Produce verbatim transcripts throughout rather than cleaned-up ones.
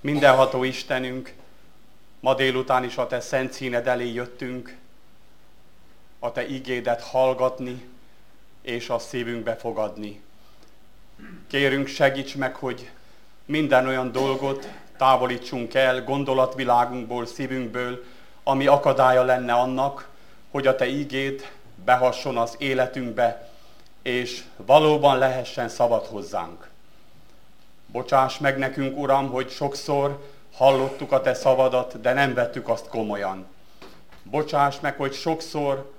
Mindenható Istenünk, ma délután is a Te szent színed elé jöttünk, a Te igédet hallgatni és a szívünkbe fogadni. Kérünk, segíts meg, hogy minden olyan dolgot távolítsunk el gondolatvilágunkból, szívünkből, ami akadálya lenne annak, hogy a Te igéd behasson az életünkbe, és valóban lehessen szabad hozzánk. Bocsáss meg nekünk, Uram, hogy sokszor hallottuk a Te szavadat, de nem vettük azt komolyan. Bocsáss meg, hogy sokszor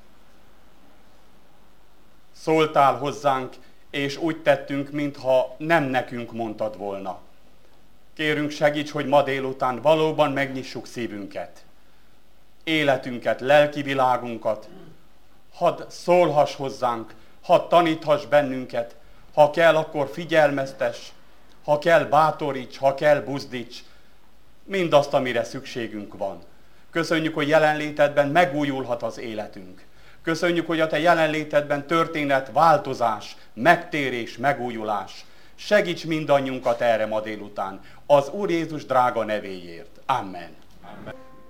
szóltál hozzánk, és úgy tettünk, mintha nem nekünk mondtad volna. Kérünk, segíts, hogy ma délután valóban megnyissuk szívünket, életünket, lelki világunkat. Hadd szólhass hozzánk, hadd taníthass bennünket, ha kell, akkor figyelmeztess, ha kell, bátoríts, ha kell, buzdíts, mindazt, amire szükségünk van. Köszönjük, hogy jelenlétedben megújulhat az életünk. Köszönjük, hogy a Te jelenlétedben történhet változás, megtérés, megújulás. Segíts mindannyiunkat erre ma délután, az Úr Jézus drága nevéért. Amen. Amen.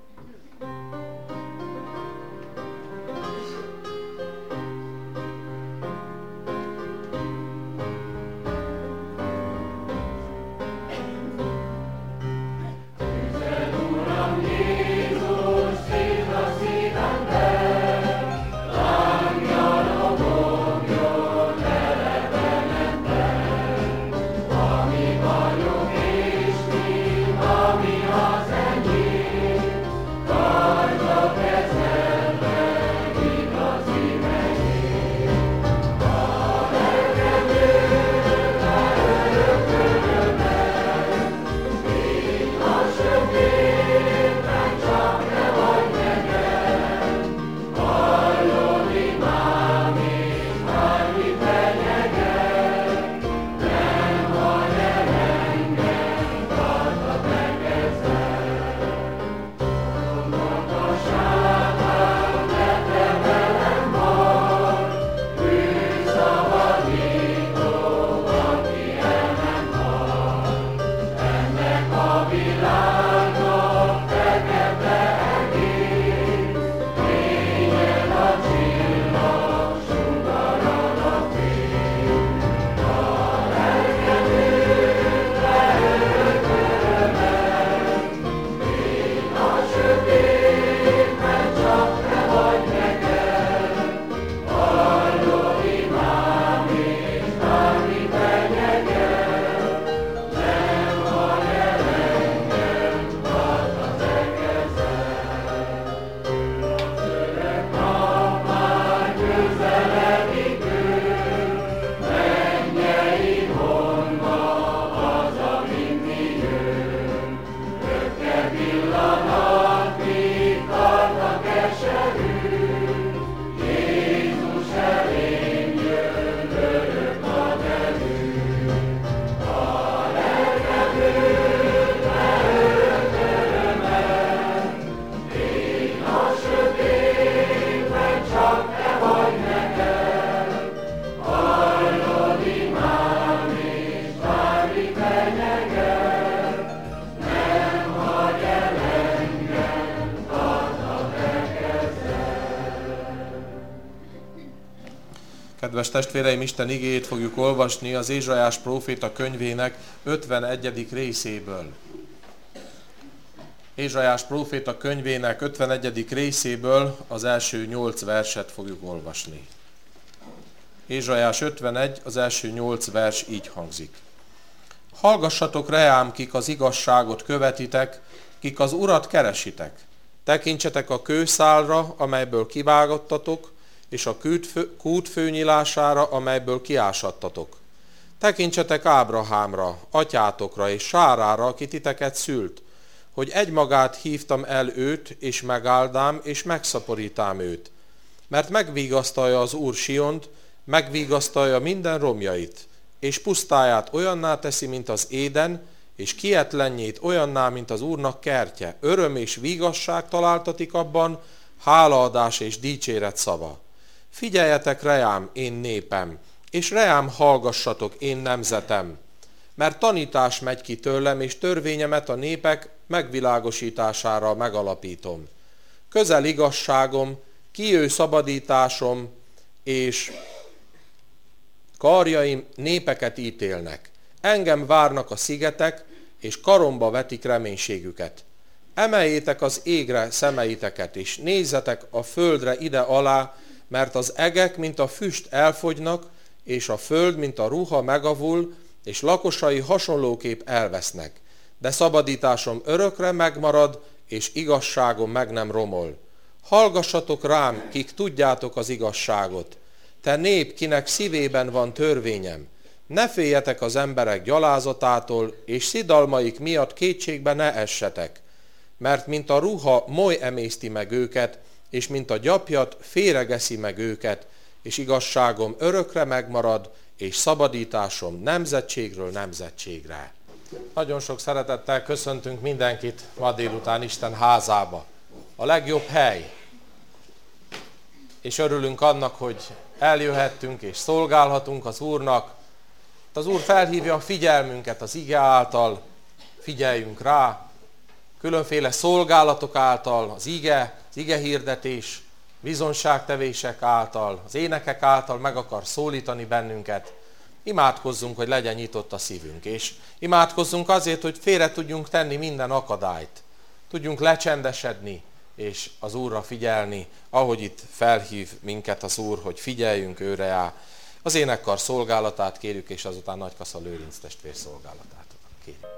Kedves testvéreim, Isten igéjét fogjuk olvasni az Ézsaiás próféta könyvének ötvenegyedik részéből. Ézsaiás próféta könyvének ötvenegyedik részéből az első nyolc verset fogjuk olvasni. Ézsaiás ötvenegy, az első nyolc vers így hangzik. Hallgassatok reám, kik az igazságot követitek, kik az Urat keresitek. Tekintsetek a kőszálra, amelyből kivágattatok, és a kút főnyilására, amelyből kiásattatok. Tekintsetek Ábrahámra, atyátokra és Sárára, aki titeket szült, hogy egymagát hívtam el őt, és megáldám, és megszaporítám őt. Mert megvigasztalja az Úr Siont, megvigasztalja minden romjait, és pusztáját olyanná teszi, mint az Éden, és kietlenjét olyanná, mint az Úrnak kertje. Öröm és vigasság találtatik abban, hálaadás és dicséret szava. Figyeljetek reám, én népem, és reám hallgassatok, én nemzetem. mert tanítás megy ki tőlem, és törvényemet a népek megvilágosítására megalapítom. Közel igazságom, kijő szabadításom, és karjaim népeket ítélnek. Engem várnak a szigetek, és karomba vetik reménységüket. Emeljétek az égre szemeiteket, és nézzetek a földre ide alá, mert az egek, mint a füst elfogynak, és a föld, mint a ruha megavul, és lakosai hasonlóképp elvesznek. De szabadításom örökre megmarad, és igazságom meg nem romol. Hallgassatok rám, kik tudjátok az igazságot. Te nép, kinek szívében van törvényem. Ne féljetek az emberek gyalázatától, és szidalmaik miatt kétségbe ne essetek. Mert mint a ruha moly emészti meg őket, és mint a gyapjat féregeszi meg őket, és igazságom örökre megmarad, és szabadításom nemzetségről nemzetségre. Nagyon sok szeretettel köszöntünk mindenkit ma délután Isten házába. A legjobb hely. És örülünk annak, hogy eljöhettünk és szolgálhatunk az Úrnak. Az Úr felhívja a figyelmünket az ige által, figyeljünk rá, különféle szolgálatok által, az ige, az ige hirdetés, bizonságtevések által, az énekek által meg akar szólítani bennünket. Imádkozzunk, hogy legyen nyitott a szívünk, és imádkozzunk azért, hogy félre tudjunk tenni minden akadályt. Tudjunk lecsendesedni, és az Úrra figyelni, ahogy itt felhív minket az Úr, hogy figyeljünk őre rá. Az énekkar szolgálatát kérjük, és azután Nagykassa Lőrinc testvér szolgálatát kérjük.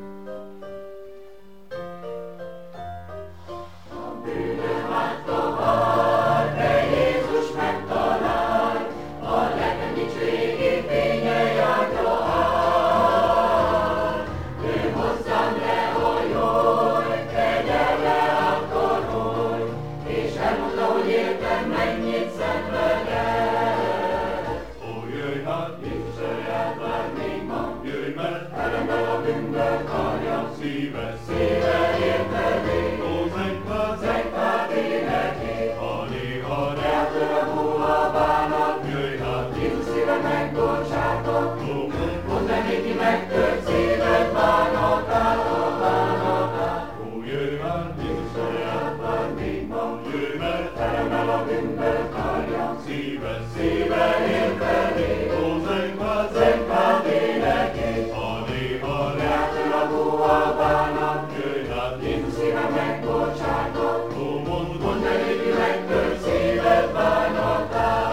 Megtört szíved bánatát, bánatát. Ó, jöjj már, Jézus saját vár még ma, jöjj, mert teremel a bűnből kárja. Szíve, szíve érteni, ó, zeng már, zeng már énekét. Ha néha reától a búval bánat, jöjj hát, Jézus szíve megbocsátott. Ó, mondd, mondd el, hogy megtört szíved bánatát,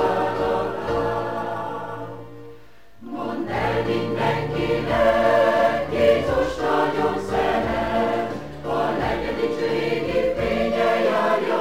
bánatát. Mondd el mindenkinek, Jézus nagyon szeret, a legedicsőségi fénye járja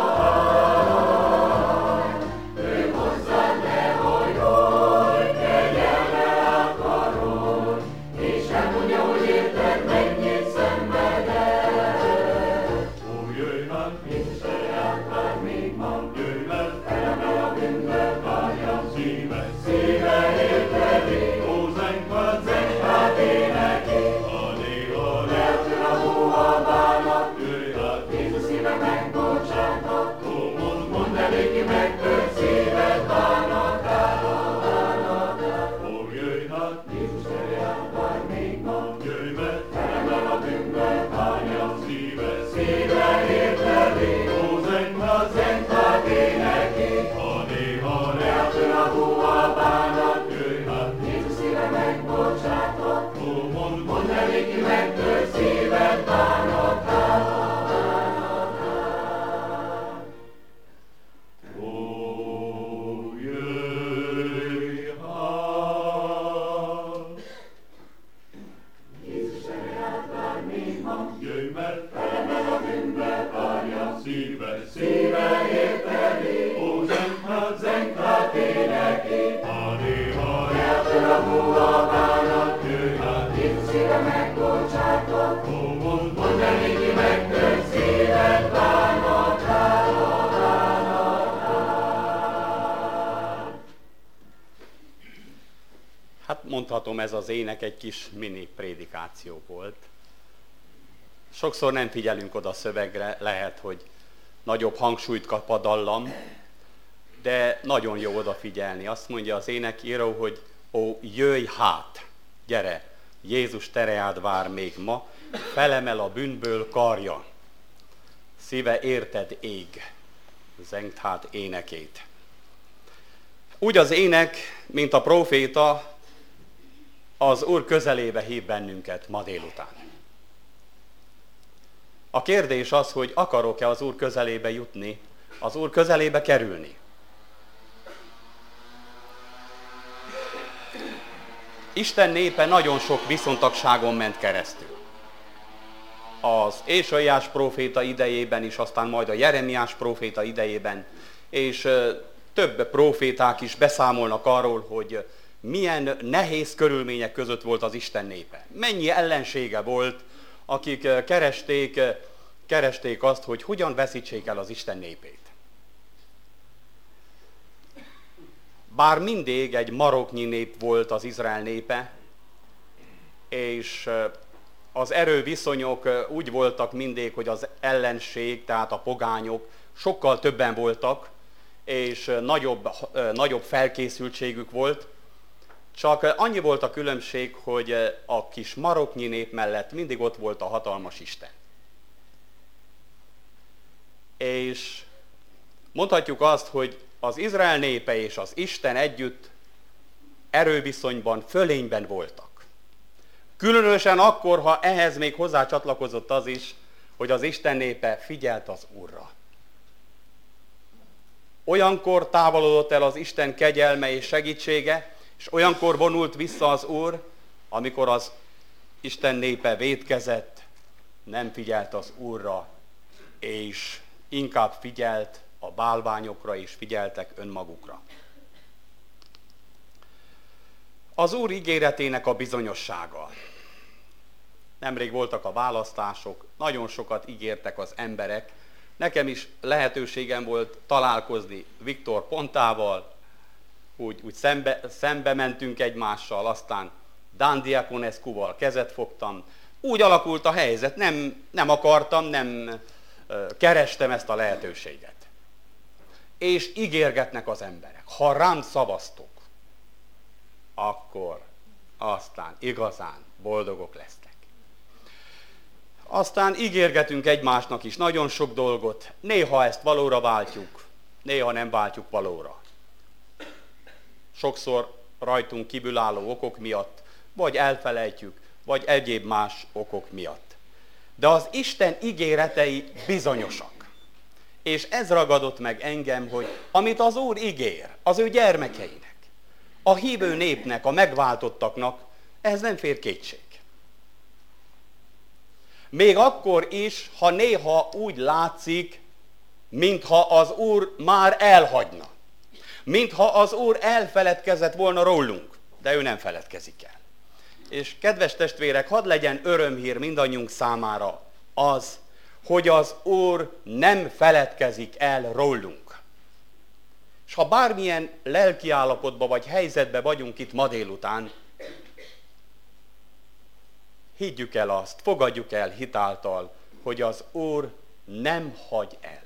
át. Ő hozzád lehajol, kegyelme akarod, és elmondja, hogy érted, mennyit szenveded. Ó, jöjj már, Jézus saját vár még ma, jöjj, mert elemel a bűnből várja. Szíve, szíve érteni, ó, zeng már, zeng már énekét. Ha néha lehetően a húha bánat, jöjj hát, Jézus szíve megbocsátott. Ó, mondd, mondd el néki, megtört szíved bánatát, bánatát. Ó, jöjj hát, Jézus saját vár még ma, jöjj, mert teremel a bűnből várja. Szíve, szíve érteni, ó, zeng már, zeng már énekét. Ha néha lehetően a húha bánat, jöjj hát, Jézus szíve megbocsátott. Ó, mondd, mondd el néki, megtört szíved bánatát, bánatát. Ó, jöjj hát! Jézus saját vár még ma, jöjj, mert felemel a bűnbe várja. Szíve, szíve érteni, ó, zeng hát, zeng hát énekét. Ha néha lehetően a húha bánat, jöjj hát, Jézus szíve megbocsátott. Ó, mondd, mondd el néki, megtört szíved bánatát, bánatát. Hát mondhatom, ez az ének egy kis mini prédikáció volt. Sokszor nem figyelünk oda a szövegre, lehet, hogy nagyobb hangsúlyt kap a dallam, de nagyon jó odafigyelni. Azt mondja az énekíró, hogy ó, jöjj hát, gyere, Jézus tereád vár még ma, felemel a bűnből karja. Szíve érted ég, zengd hát énekét. Úgy az ének, mint a próféta, az Úr közelébe hív bennünket ma délután. A kérdés az, hogy akarok-e az Úr közelébe jutni, az Úr közelébe kerülni. Isten népe nagyon sok viszontagságon ment keresztül. Az Ézsaiás próféta idejében is, aztán majd a Jeremiás próféta idejében, és több próféták is beszámolnak arról, hogy milyen nehéz körülmények között volt az Isten népe. Mennyi ellensége volt, akik keresték, keresték azt, hogy hogyan veszítsék el az Isten népét. Bár mindig egy maroknyi nép volt az Izrael népe, és az erőviszonyok úgy voltak mindig, hogy az ellenség, tehát a pogányok sokkal többen voltak, és nagyobb, nagyobb felkészültségük volt, csak annyi volt a különbség, hogy a kis maroknyi nép mellett mindig ott volt a hatalmas Isten. És mondhatjuk azt, hogy az Izrael népe és az Isten együtt erőviszonyban, fölényben voltak. Különösen akkor, ha ehhez még hozzácsatlakozott az is, hogy az Isten népe figyelt az Úrra. Olyankor távolodott el az Isten kegyelme és segítsége, és olyankor vonult vissza az Úr, amikor az Isten népe vétkezett, nem figyelt az Úrra, és inkább figyelt a bálványokra, és figyeltek önmagukra. Az Úr ígéretének a bizonyossága. Nemrég voltak a választások, nagyon sokat ígértek az emberek. Nekem is lehetőségem volt találkozni Viktor Pontával, úgy, úgy szembe, szembe mentünk egymással, aztán Dan Diakonescu-val kezet fogtam. Úgy alakult a helyzet, nem, nem akartam, nem uh, kerestem ezt a lehetőséget. És ígérgetnek az emberek, ha rám szavaztok, akkor aztán igazán boldogok lesztek. Aztán ígérgetünk egymásnak is nagyon sok dolgot, néha ezt valóra váltjuk, néha nem váltjuk valóra. Sokszor rajtunk kívülálló okok miatt, vagy elfelejtjük, vagy egyéb más okok miatt. De az Isten ígéretei bizonyosak. És ez ragadott meg engem, hogy amit az Úr ígér az ő gyermekeinek, a hívő népnek, a megváltottaknak, ez nem fér kétség. Még akkor is, ha néha úgy látszik, mintha az Úr már elhagyna. Mintha az Úr elfeledkezett volna rólunk, de ő nem feledkezik el. És kedves testvérek, hadd legyen örömhír mindannyiunk számára az, hogy az Úr nem feledkezik el rólunk. És ha bármilyen lelkiállapotban vagy helyzetben vagyunk itt ma délután, higgyük el azt, fogadjuk el hitáltal, hogy az Úr nem hagy el.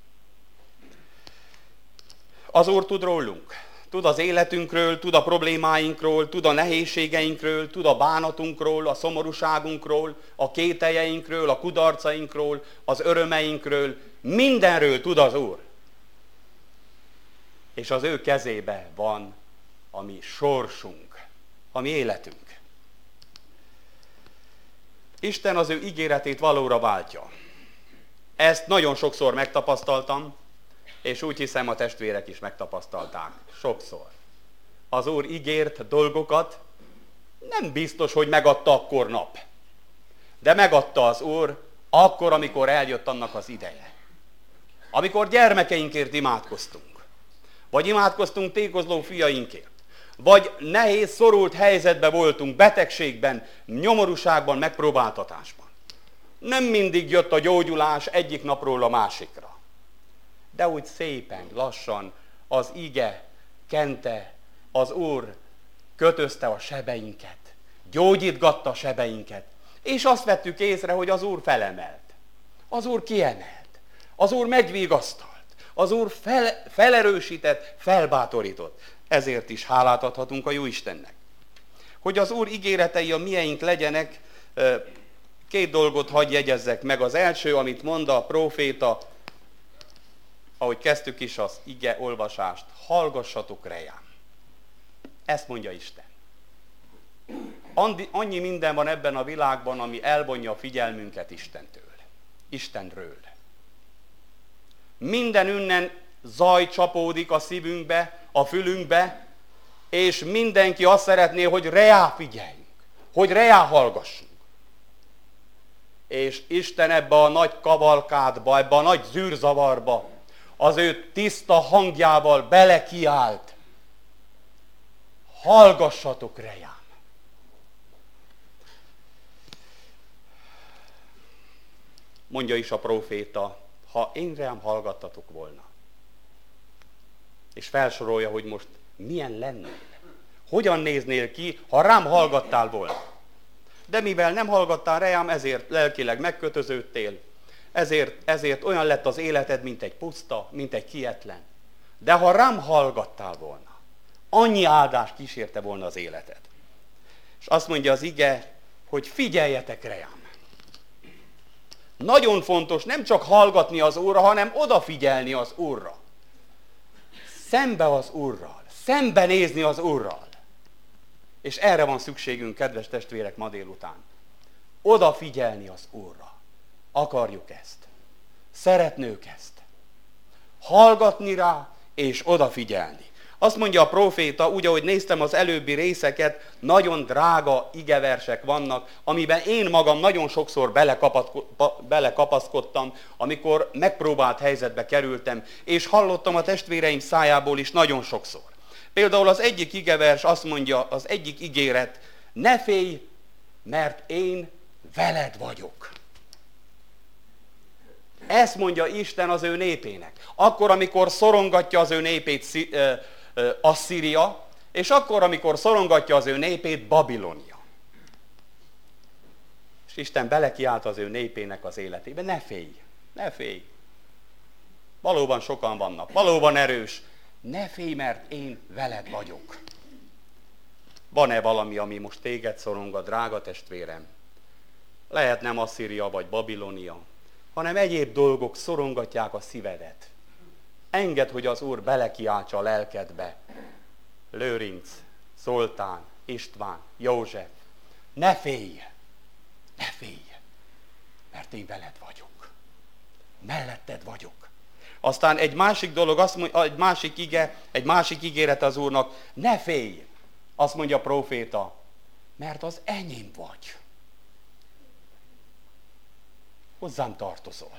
Az Úr tud rólunk, tud az életünkről, tud a problémáinkról, tud a nehézségeinkről, tud a bánatunkról, a szomorúságunkról, a kételjeinkről, a kudarcainkról, az örömeinkről, mindenről tud az Úr. És az ő kezébe van a mi sorsunk, a mi életünk. Isten az ő ígéretét valóra váltja. Ezt nagyon sokszor megtapasztaltam, és úgy hiszem a testvérek is megtapasztalták. Sokszor. Az Úr ígért dolgokat, nem biztos, hogy megadta akkor nap. De megadta az Úr akkor, amikor eljött annak az ideje. Amikor gyermekeinkért imádkoztunk. Vagy imádkoztunk tékozló fiainkért. Vagy nehéz, szorult helyzetben voltunk, betegségben, nyomorúságban, megpróbáltatásban. Nem mindig jött a gyógyulás egyik napról a másikra. De úgy szépen, lassan az ige kente, az Úr kötözte a sebeinket, gyógyítgatta a sebeinket, és azt vettük észre, hogy az Úr felemelt, az Úr kiemelt, az Úr megvigasztalt, az Úr fel, felerősített, felbátorított. Ezért is hálát adhatunk a jó Istennek. Hogy az Úr ígéretei a mieink legyenek, két dolgot hadd jegyezzek meg. Az első, amit mond a próféta, ahogy kezdtük is az ige olvasást, hallgassatok rejám. Ezt mondja Isten. Annyi minden van ebben a világban, ami elvonja a figyelmünket Istentől. Istenről. Minden ünnen zaj csapódik a szívünkbe, a fülünkbe, és mindenki azt szeretné, hogy reá figyeljünk, hogy reá hallgassunk. És Isten ebbe a nagy kavalkádba, ebbe a nagy zűrzavarba az ő tiszta hangjával belekiált. Hallgassatok rejám. Mondja is a próféta, ha én rám hallgattatok volna. És felsorolja, hogy most milyen lennél. Hogyan néznél ki, ha rám hallgattál volna. De mivel nem hallgattál rám, ezért lelkileg megkötöződtél, ezért, ezért olyan lett az életed, mint egy puszta, mint egy kietlen. De ha rám hallgattál volna, annyi áldás kísérte volna az életed. És azt mondja az ige, hogy figyeljetek rám. Nagyon fontos nem csak hallgatni az Úrra, hanem odafigyelni az Úrra. Szembe az Úrral, szembenézni az Úrral. És erre van szükségünk, kedves testvérek, ma délután. Odafigyelni az Úrra. Akarjuk ezt. Szeretnők ezt. Hallgatni rá, és odafigyelni. Azt mondja a próféta, úgy, ahogy néztem az előbbi részeket, nagyon drága igeversek vannak, amiben én magam nagyon sokszor belekapaszkodtam, amikor megpróbált helyzetbe kerültem, és hallottam a testvéreim szájából is nagyon sokszor. Például az egyik igevers azt mondja, az egyik ígéret, ne félj, mert én veled vagyok. Ezt mondja Isten az ő népének. Akkor, amikor szorongatja az ő népét Asszíria, és akkor, amikor szorongatja az ő népét Babilonia. És Isten belekiált az ő népének az életébe. Ne félj, ne félj. Valóban sokan vannak, valóban erős. Ne félj, mert én veled vagyok. Van-e valami, ami most téged szorongat, drága testvérem? Lehet nem Asszíria vagy Babilonia, hanem egyéb dolgok szorongatják a szívedet. Engedd, hogy az Úr belekiáltsa a lelkedbe. Lőrinc, Zoltán, István, József, ne félj, ne félj, mert én veled vagyok. Melletted vagyok. Aztán egy másik dolog, azt mondja, egy másik ige, egy másik ígéret az Úrnak, ne félj, azt mondja a próféta, mert az enyém vagy. Hozzám tartozol.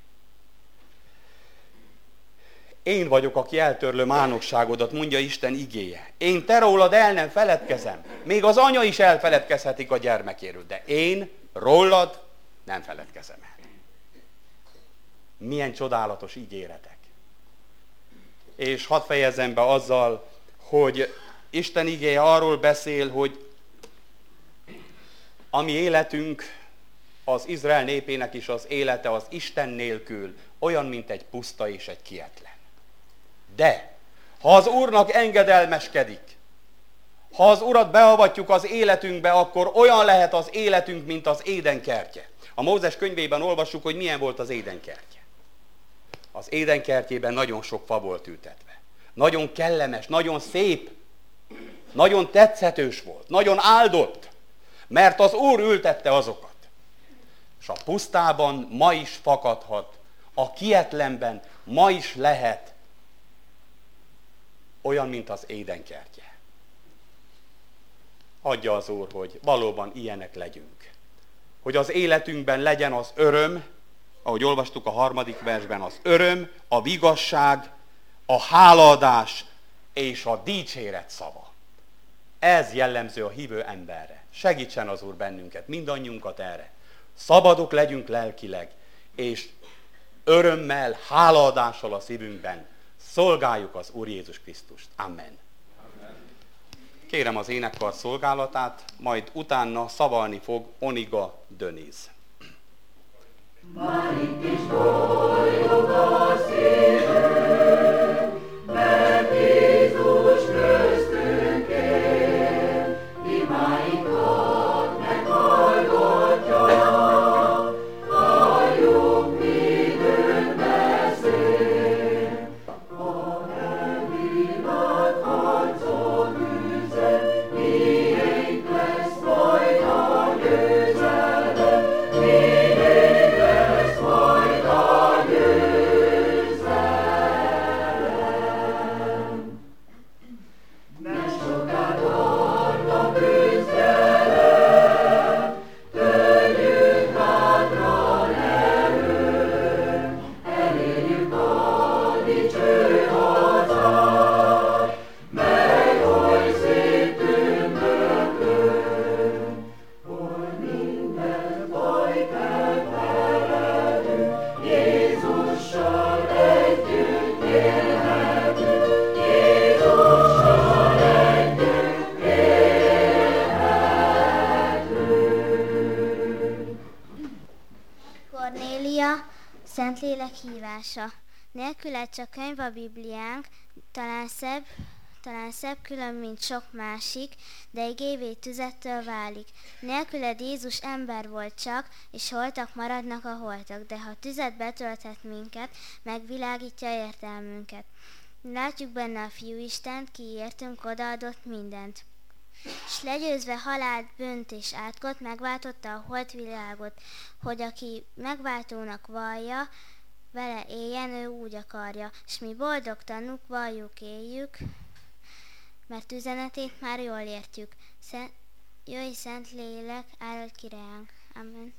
Én vagyok, aki eltörlöm álnokságodat, mondja Isten igéje. Én te rólad el nem feledkezem. Még az anya is elfeledkezhetik a gyermekéről, de én rólad nem feledkezem el. Milyen csodálatos ígéretek. És hadd fejezzem be azzal, hogy Isten igéje arról beszél, hogy a mi életünk, az Izrael népének is az élete az Isten nélkül olyan, mint egy puszta és egy kietlen. De, ha az Úrnak engedelmeskedik, ha az Urat beavatjuk az életünkbe, akkor olyan lehet az életünk, mint az Éden kertje. A Mózes könyvében olvassuk, hogy milyen volt az Éden kertje. Az Éden kertjében nagyon sok fa volt ültetve. Nagyon kellemes, nagyon szép, nagyon tetszetős volt, nagyon áldott, mert az Úr ültette azokat. És a pusztában ma is fakadhat, a kietlenben ma is lehet olyan, mint az Éden kertje. Adja az Úr, hogy valóban ilyenek legyünk. Hogy az életünkben legyen az öröm, ahogy olvastuk a harmadik versben, az öröm, a vigasság, a hálaadás és a dicséret szava. Ez jellemző a hívő emberre. Segítsen az Úr bennünket, mindannyiunkat erre. Szabadok legyünk lelkileg, és örömmel, hálaadással a szívünkben szolgáljuk az Úr Jézus Krisztust. Amen. Amen. Kérem az énekkar szolgálatát, majd utána szavalni fog Oniga Döniz. Már itt is folyog a szívünk, mert Jézus köztünk él, imádj Kornélia, Szentlélek hívása. Nélküle csak könyv a Bibliánk, talán szebb, talán szebb külön, mint sok másik, de igévé tüzettől válik. Nélküled Jézus ember volt csak, és holtak maradnak a holtak, de ha tüzet betölthet minket, megvilágítja értelmünket. Látjuk benne a Fiúistent, ki értünk odaadott mindent. S legyőzve halált, bűnt és átkot, megváltotta a holtvilágot, hogy aki megváltónak vallja, vele éljen, ő úgy akarja. S mi boldog tanúk, valljuk, éljük, mert üzenetét már jól értjük. Szent, jöjj, Szent Lélek, áldj ki ránk. Amen.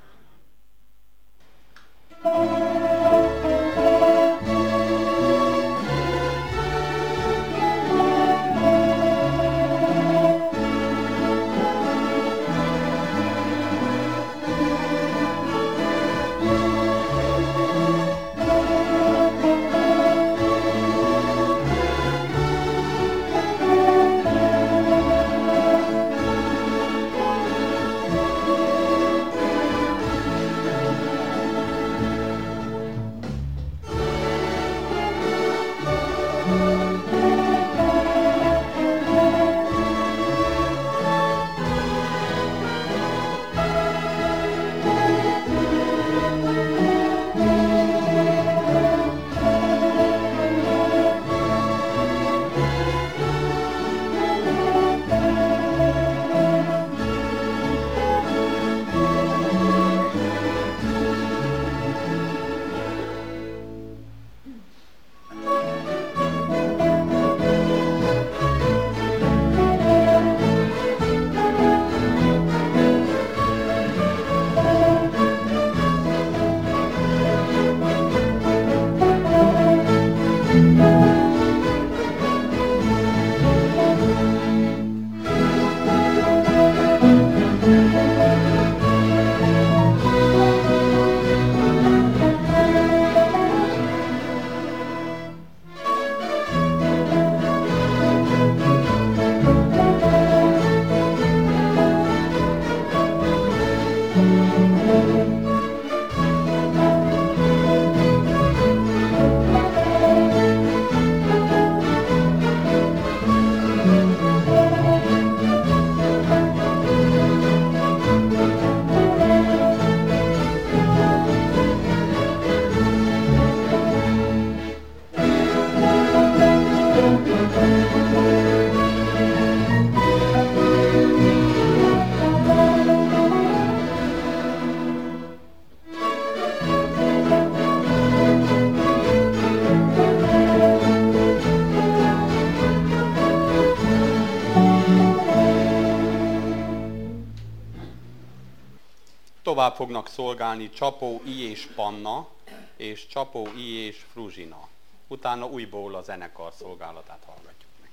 Tovább fognak szolgálni Csapó I. és Panna, és Csapó I. és Fruzsina. Utána újból a zenekar szolgálatát hallgatjuk meg.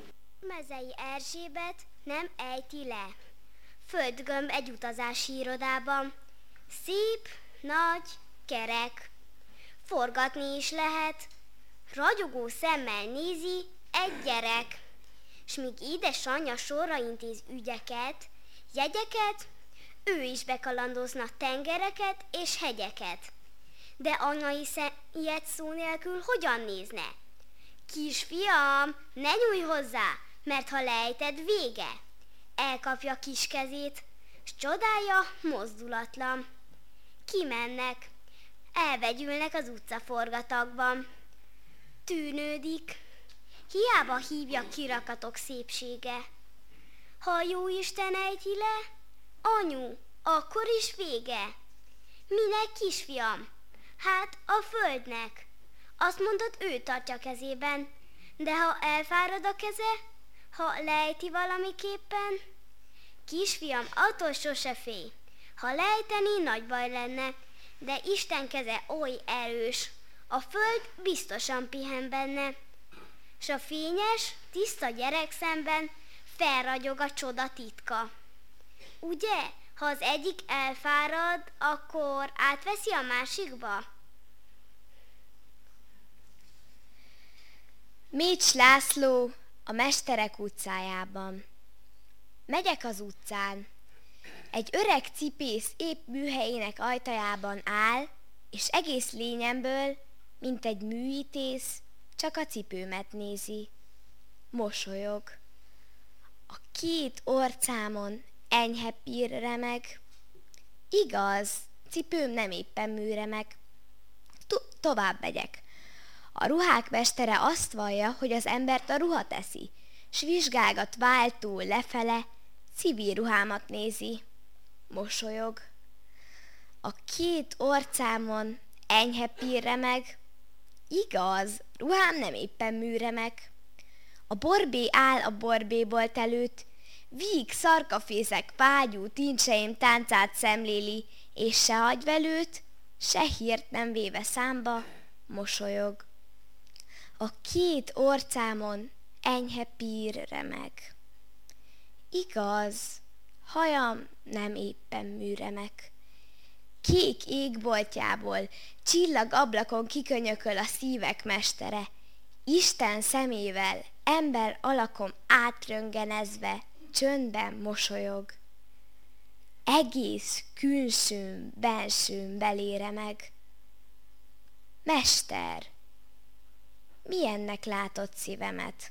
Mezei Erzsébet nem ejti le. Földgömb egy utazási irodában. Szép, nagy, kerek. Forgatni is lehet. Ragyogó szemmel nézi egy gyerek. S míg édesanyja sorra intéz ügyeket, jegyeket, ő is bekalandozna tengereket és hegyeket. De anyai ilyet szó nélkül hogyan nézne? Kisfiam, ne nyújj hozzá, mert ha lejted, vége. Elkapja kis kezét, s csodálja, mozdulatlan. Kimennek, elvegyülnek az utcaforgatagban. Tűnődik, hiába hívja kirakatok szépsége. Ha jó Isten ejti le, anyu, akkor is vége. Minek, kisfiam? Hát a földnek. Azt mondod, ő tartja kezében, de ha elfárad a keze, ha lejti valamiképpen, kisfiam, attól sose félj. Ha lejteni, nagy baj lenne, de Isten keze oly erős, a föld biztosan pihen benne. S a fényes, tiszta gyerek szemben felragyog a csoda titka. Ugye, ha az egyik elfárad, akkor átveszi a másikba? Mécs László a Mesterek utcájában. Megyek az utcán. Egy öreg cipész épp műhelyének ajtajában áll, és egész lényemből, mint egy műítész, csak a cipőmet nézi. Mosolyog. A két orcámon enyhe pír remeg. Igaz, cipőm nem éppen műremeg. To- tovább megyek. A ruhák mestere azt vallja, hogy az embert a ruha teszi, s vizsgálgat váltól lefele, civil ruhámat nézi. Mosolyog. A két orcámon enyhe pír remeg. Igaz, ruhám nem éppen műremeg. A borbé áll a borbébolt előtt, víg szarkafészek vágyú tincseim táncát szemléli, és se agyvelőt, se hírt nem véve számba, mosolyog. A két orcámon enyhe pír remeg. Igaz, hajam nem éppen műremeg. Kék égboltjából csillag ablakon kikönyököl a szívek mestere, Isten szemével ember alakom átröngenezve csöndben mosolyog. Egész külsőm, bensőm belére meg. Mester, milyennek látod szívemet?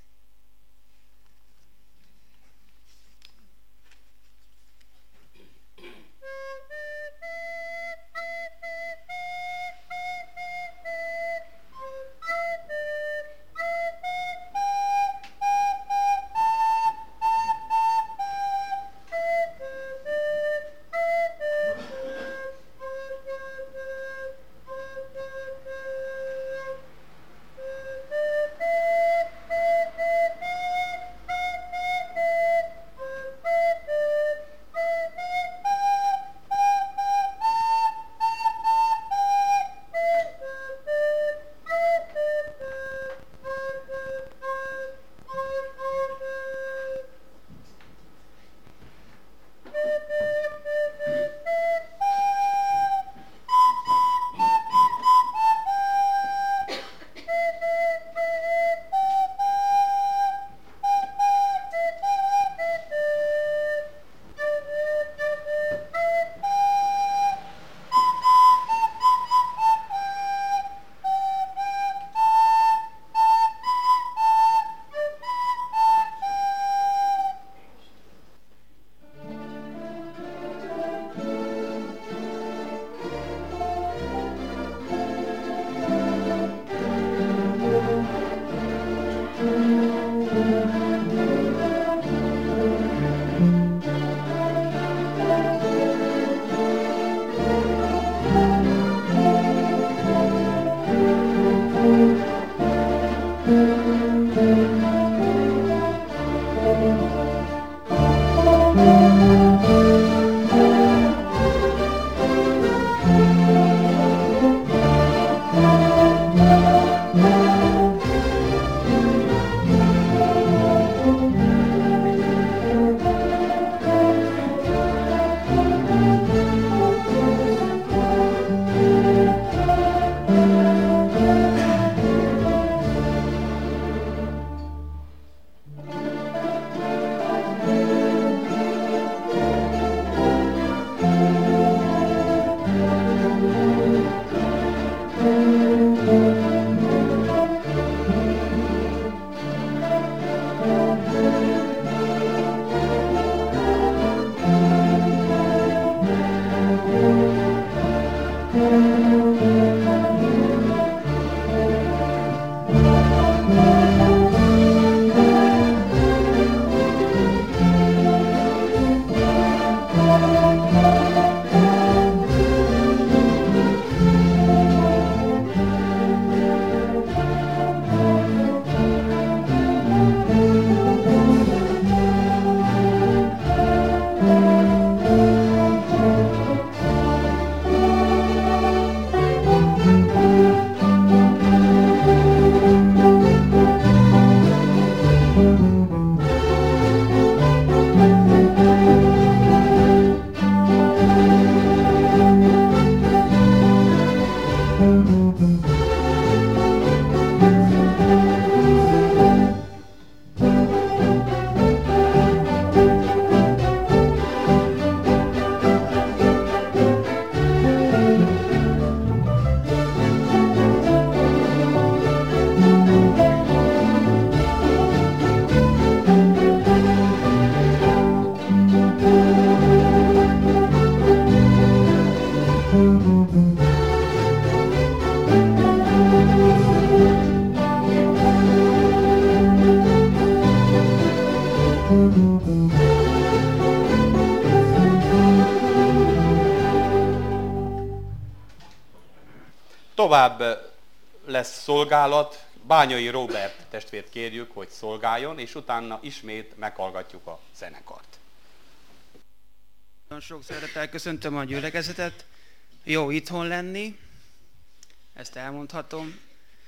Tovább lesz szolgálat, Bányai Róbert testvért kérjük, hogy szolgáljon, és utána ismét meghallgatjuk a zenekart. Nagyon sok szeretettel köszöntöm a gyülekezetet. Jó itthon lenni, ezt elmondhatom.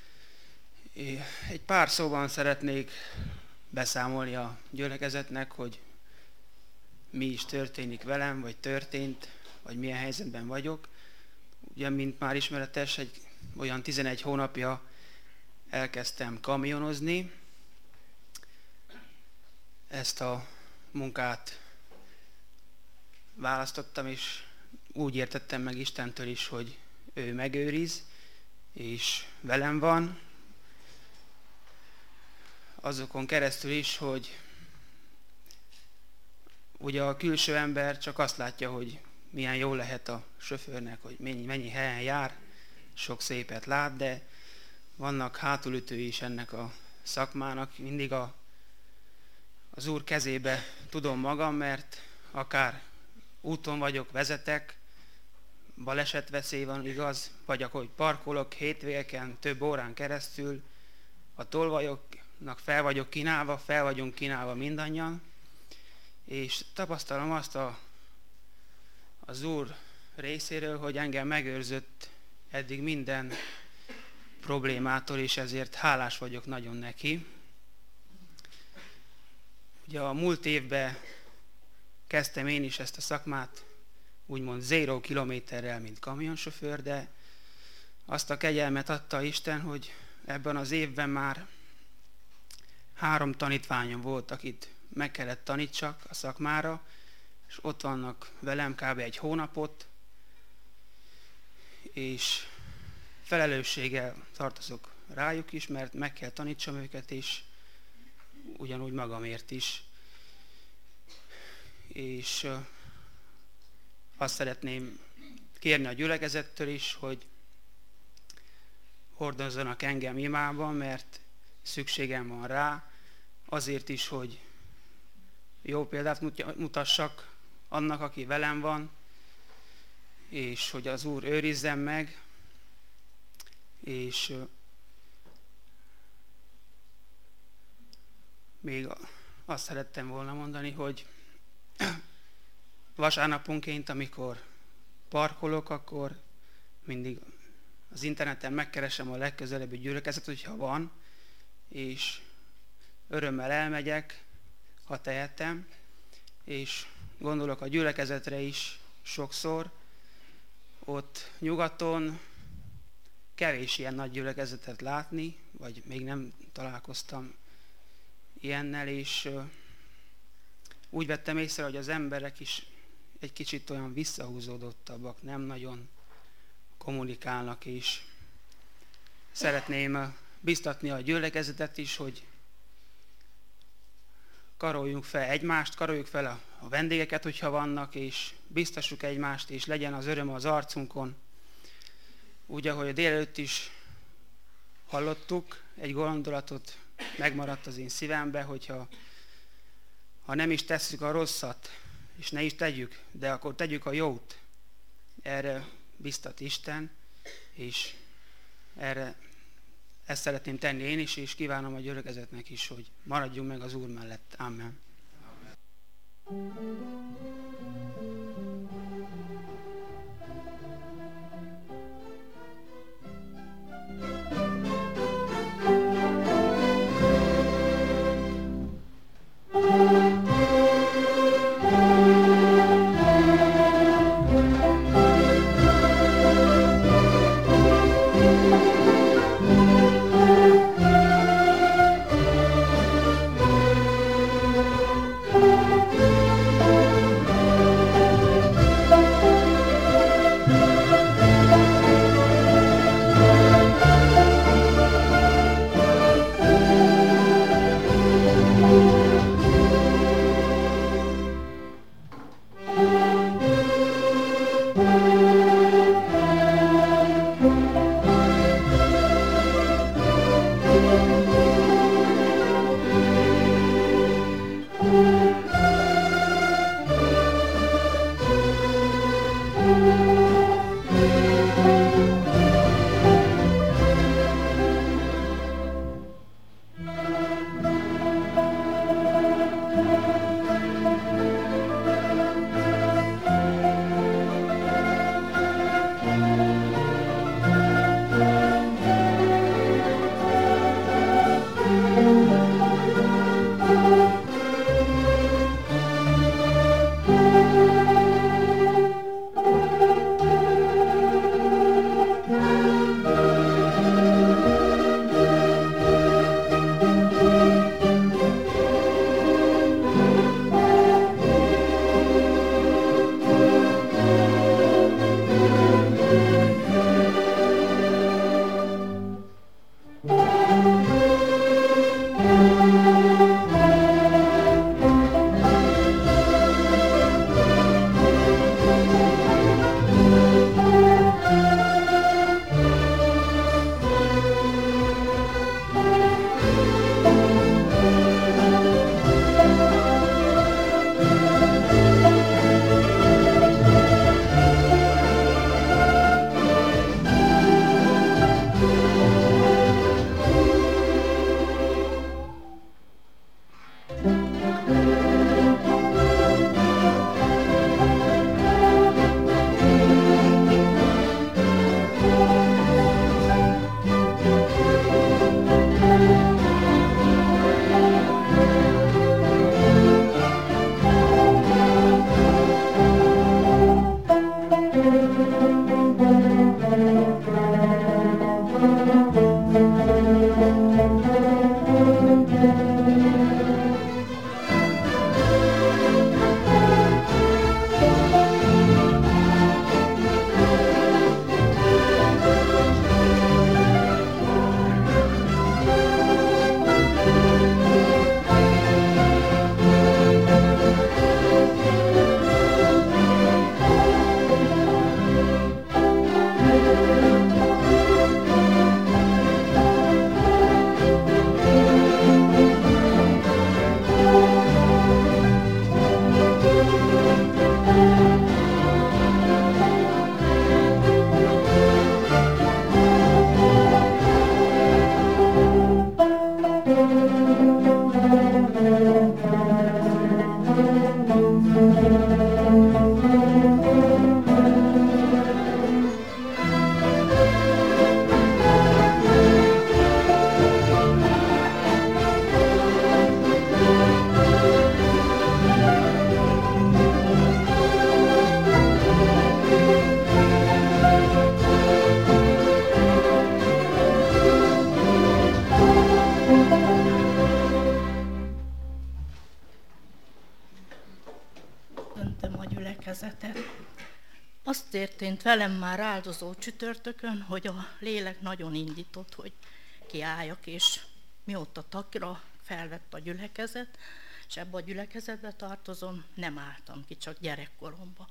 Egy pár szóban szeretnék beszámolni a gyülekezetnek, hogy mi is történik velem, vagy történt, vagy milyen helyzetben vagyok. Ugye, mint már ismeretes, egy olyan tizenegy hónapja elkezdtem kamionozni. Ezt a munkát választottam, és úgy értettem meg Istentől is, hogy ő megőriz, és velem van. Azokon keresztül is, hogy ugye a külső ember csak azt látja, hogy milyen jó lehet a sofőrnek, hogy mennyi, mennyi helyen jár, sok szépet lát, de vannak hátulütői is ennek a szakmának. Mindig a, az Úr kezébe tudom magam, mert akár úton vagyok, vezetek, balesetveszély van, igaz, vagy ahogy parkolok hétvégeken több órán keresztül, a tolvajoknak fel vagyok kínálva, fel vagyunk kínálva mindannyian, és tapasztalom azt a, az Úr részéről, hogy engem megőrzött eddig minden problémától, és ezért hálás vagyok nagyon neki. Ugye a múlt évben kezdtem én is ezt a szakmát, úgymond zéró kilométerrel, mint kamionsofőr, de azt a kegyelmet adta Isten, hogy ebben az évben már három tanítványom volt, akit meg kellett tanítsak a szakmára, és ott vannak velem kb. Egy hónapot, és felelősséggel tartozok rájuk is, mert meg kell tanítsam őket, és ugyanúgy magamért is. És azt szeretném kérni a gyülekezettől is, hogy hordozzanak engem imában, mert szükségem van rá, azért is, hogy jó példát mutassak annak, aki velem van, és hogy az Úr őrizzen meg, és még azt szerettem volna mondani, hogy vasárnaponként, amikor parkolok, akkor mindig az interneten megkeresem a legközelebbi gyülekezetet, hogyha van, és örömmel elmegyek, ha tehetem, és gondolok a gyülekezetre is sokszor. Ott nyugaton kevés ilyen nagy gyülekezetet látni, vagy még nem találkoztam ilyennel, és úgy vettem észre, hogy az emberek is egy kicsit olyan visszahúzódottabbak, nem nagyon kommunikálnak, és szeretném biztatni a gyülekezetet is, hogy karoljunk fel egymást, karoljuk fel a, a vendégeket, hogyha vannak, és biztassuk egymást, és legyen az öröm az arcunkon. Úgy, ahogy délelőtt is hallottuk, egy gondolatot megmaradt az én szívembe, hogyha ha nem is tesszük a rosszat, és ne is tegyük, de akkor tegyük a jót. Erre biztat Isten, és erre ezt szeretném tenni én is, és kívánom a gyülekezetnek is, hogy maradjunk meg az Úr mellett. Amen. Amen. történt velem már áldozó csütörtökön, hogy a lélek nagyon indított, hogy kiálljak, és mióta takra felvett a gyülekezet, és ebbe a gyülekezetbe tartozom, nem álltam ki, csak gyerekkoromban.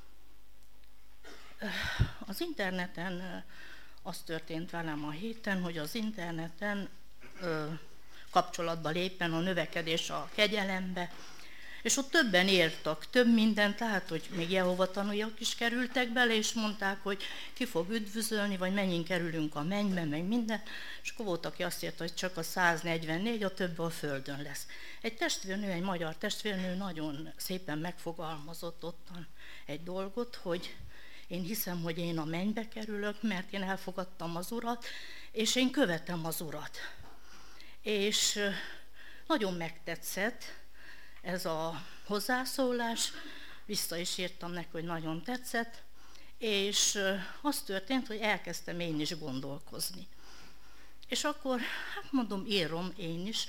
Az interneten az történt velem a héten, hogy az interneten ö, kapcsolatba lépjen a növekedés a kegyelembe, és ott többen írtak, több mindent, lehet, hogy még Jehova tanúiak is kerültek bele, és mondták, hogy ki fog üdvözölni, vagy mennyien kerülünk a mennybe, meg minden, és akkor volt, aki azt írta, hogy csak a száznegyvennégy, a több a földön lesz. Egy testvérnő, egy magyar testvérnő nagyon szépen megfogalmazott ottan egy dolgot, hogy én hiszem, hogy én a mennybe kerülök, mert én elfogadtam az Urat, és én követem az Urat. És nagyon megtetszett ez a hozzászólás, vissza is írtam neki, hogy nagyon tetszett, és az történt, hogy elkezdtem én is gondolkozni. És akkor, hát mondom, írom én is,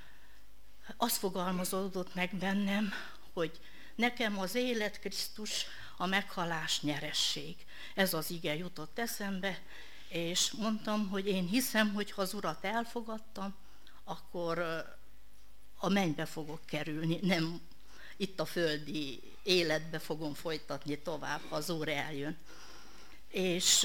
az fogalmazódott meg bennem, hogy nekem az élet Krisztus, a meghalás nyeresség. Ez az ige jutott eszembe, és mondtam, hogy én hiszem, hogy ha az Urat elfogadtam, akkor a mennybe fogok kerülni, nem itt a földi életbe fogom folytatni tovább, ha az Úr eljön. És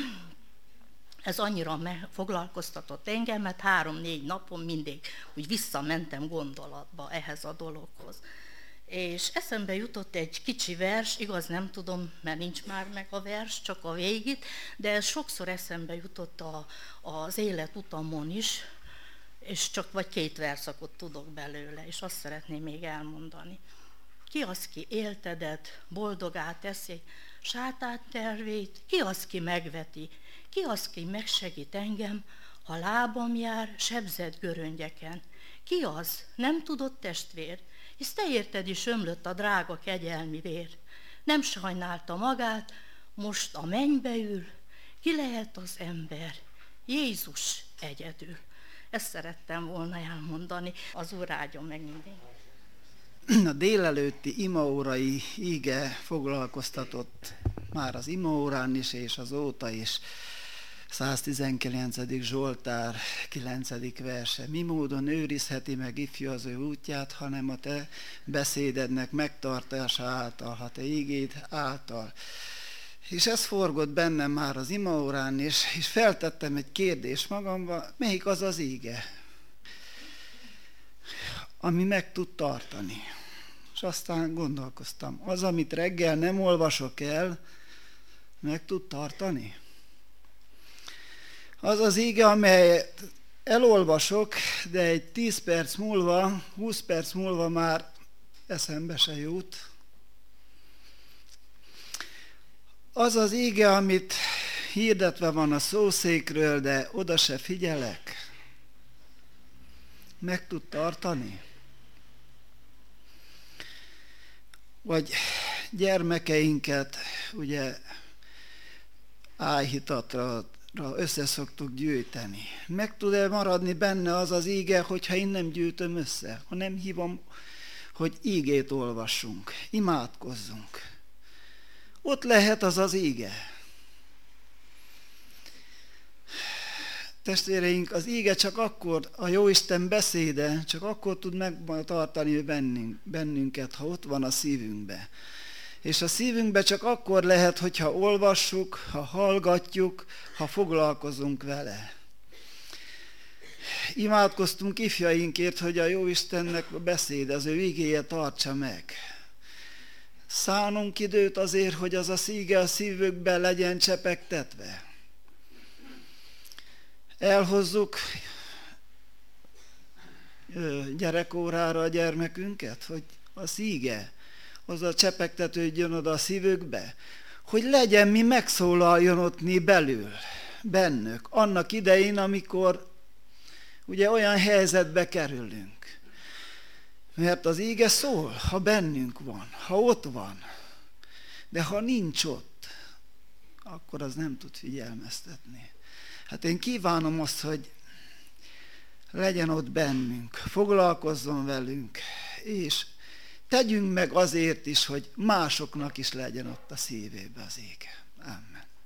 ez annyira foglalkoztatott engem, mert három-négy napon mindig úgy visszamentem gondolatba ehhez a dologhoz. És eszembe jutott egy kicsi vers, igaz nem tudom, mert nincs már meg a vers, csak a végét, de ez sokszor eszembe jutott a, az életutamon is, és csak vagy két verszakot tudok belőle, és azt szeretném még elmondani. Ki az, ki éltedet, boldogá teszi, sátán tervét, ki az, ki megveti, ki az, ki megsegít engem, ha lábam jár sebzett göröngyeken. Ki az, nem tudott testvér, hisz te érted is ömlött a drága kegyelmi vér. Nem sajnálta magát, most a mennybe ül, ki lehet az ember? Jézus egyedül. Ezt szerettem volna elmondani, az Úr áldjon meg mindig. A délelőtti imaórai íge foglalkoztatott már az imaórán is, és azóta is. száztizenkilencedik Zsoltár kilencedik verse. Mi módon őrizheti meg ifjú az ő útját, hanem a te beszédednek megtartása által, ha te ígéd által. És ez forgott bennem már az imaórán, és, és feltettem egy kérdést magamba, melyik az az íge, ami meg tud tartani. És aztán gondolkoztam, az, amit reggel nem olvasok el, meg tud tartani? Az az íge, amelyet elolvasok, de egy tíz perc múlva, húsz perc múlva már eszembe se jut. Az az íge, amit hirdetve van a szószékről, de oda se figyelek, meg tud tartani? Vagy gyermekeinket ugye ájhitatra össze szoktuk gyűjteni. Meg tud-e maradni benne az az íge, hogyha én nem gyűjtöm össze, ha nem hívom, hogy ígét olvassunk, imádkozzunk. Ott lehet az az íge. Testvéreink, az íge csak akkor, a Jóisten beszéde, csak akkor tud megtartani bennünk, bennünket, ha ott van a szívünkbe. És a szívünkbe csak akkor lehet, hogyha olvassuk, ha hallgatjuk, ha foglalkozunk vele. Imádkoztunk ifjainkért, hogy a Jóistennek a beszéd, az ő igéje tartsa meg. Szánunk időt azért, hogy az a szíge a szívükben legyen csepegtetve. Elhozzuk gyerekórára a gyermekünket, hogy a szíge, az a csepegtetődjön oda a szívükbe, hogy legyen mi megszólaljon ott mi belül, bennük, annak idején, amikor ugye olyan helyzetbe kerülünk. Mert az íge szól, ha bennünk van, ha ott van, de ha nincs ott, akkor az nem tud figyelmeztetni. Hát én kívánom azt, hogy legyen ott bennünk, foglalkozzon velünk, és tegyünk meg azért is, hogy másoknak is legyen ott a szívébe az ége. Amen.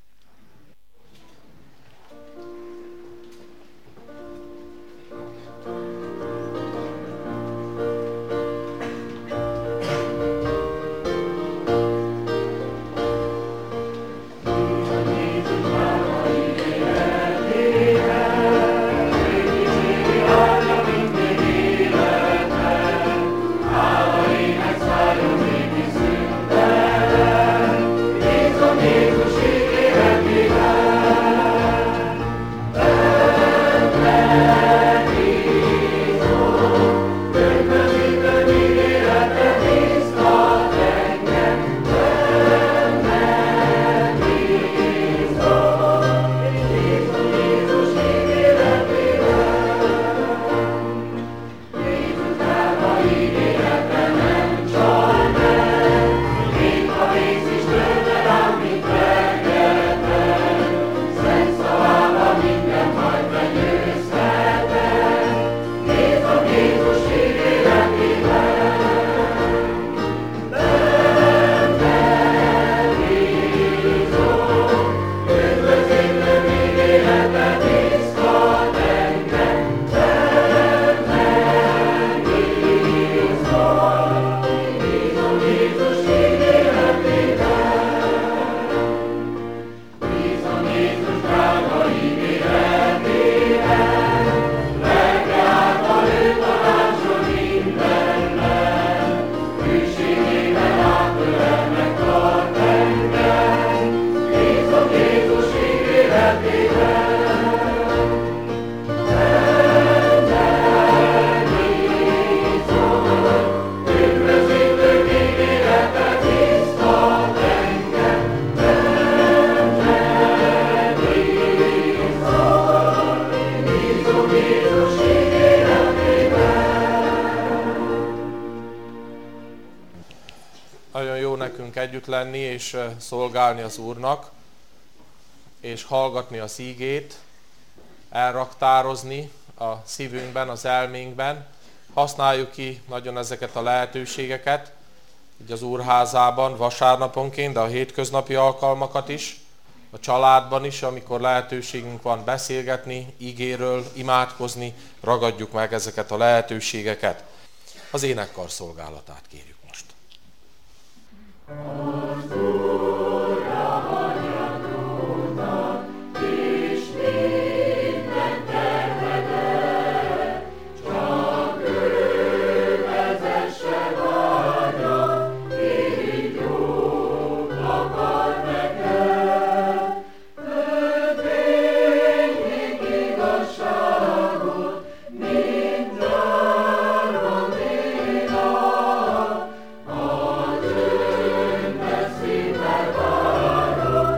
Együtt lenni és szolgálni az Úrnak, és hallgatni az ígét, elraktározni a szívünkben, az elménkben. Használjuk ki nagyon ezeket a lehetőségeket, így az Úrházában, vasárnaponként, de a hétköznapi alkalmakat is, a családban is, amikor lehetőségünk van beszélgetni, ígéről, imádkozni, ragadjuk meg ezeket a lehetőségeket. Az énekkar szolgálatát kérjük most. Az Úrra hallgatódnak, és minden terhedet, csak ő vezesse vágya, így jót akar neked. Ő tényleg igazságot, mint nyárban éjjel, az önbe szívvel várod,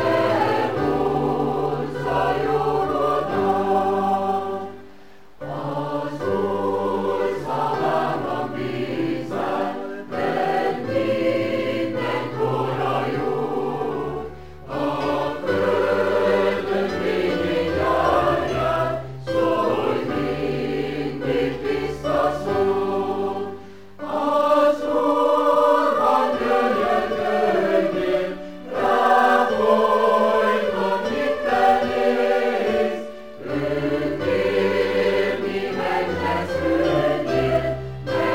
behozza jogodat. Az Úr szavában bízál, vedd mindenkor a jót, a földön végig járjál, szólj mindig tiszta szót. Az Úrban könyörgödjél, rá folyton itten nézd, őt kérni meggyőződjél,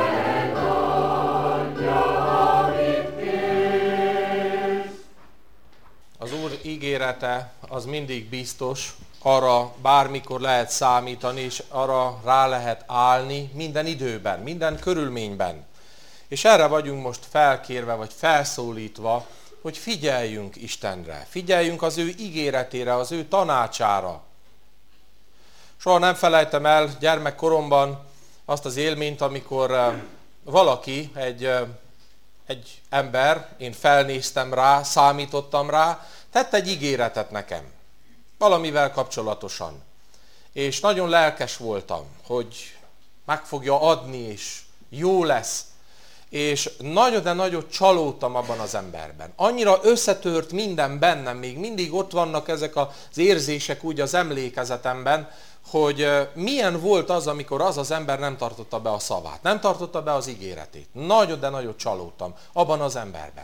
megadja, amit kérsz. Az Úr ígérete az mindig biztos, arra bármikor lehet számítani, és arra rá lehet állni minden időben, minden körülményben. És erre vagyunk most felkérve, vagy felszólítva, hogy figyeljünk Istenre, figyeljünk az ő ígéretére, az ő tanácsára. Soha nem felejtem el gyermekkoromban azt az élményt, amikor eh, valaki, egy, eh, egy ember, én felnéztem rá, számítottam rá, tett egy ígéretet nekem, valamivel kapcsolatosan. És nagyon lelkes voltam, hogy meg fogja adni, és jó lesz. és nagyon, de nagyon csalódtam abban az emberben. Annyira összetört minden bennem, még mindig ott vannak ezek az érzések úgy az emlékezetemben, hogy milyen volt az, amikor az az ember nem tartotta be a szavát, nem tartotta be az ígéretét. Nagyon, de nagyon csalódtam abban az emberben.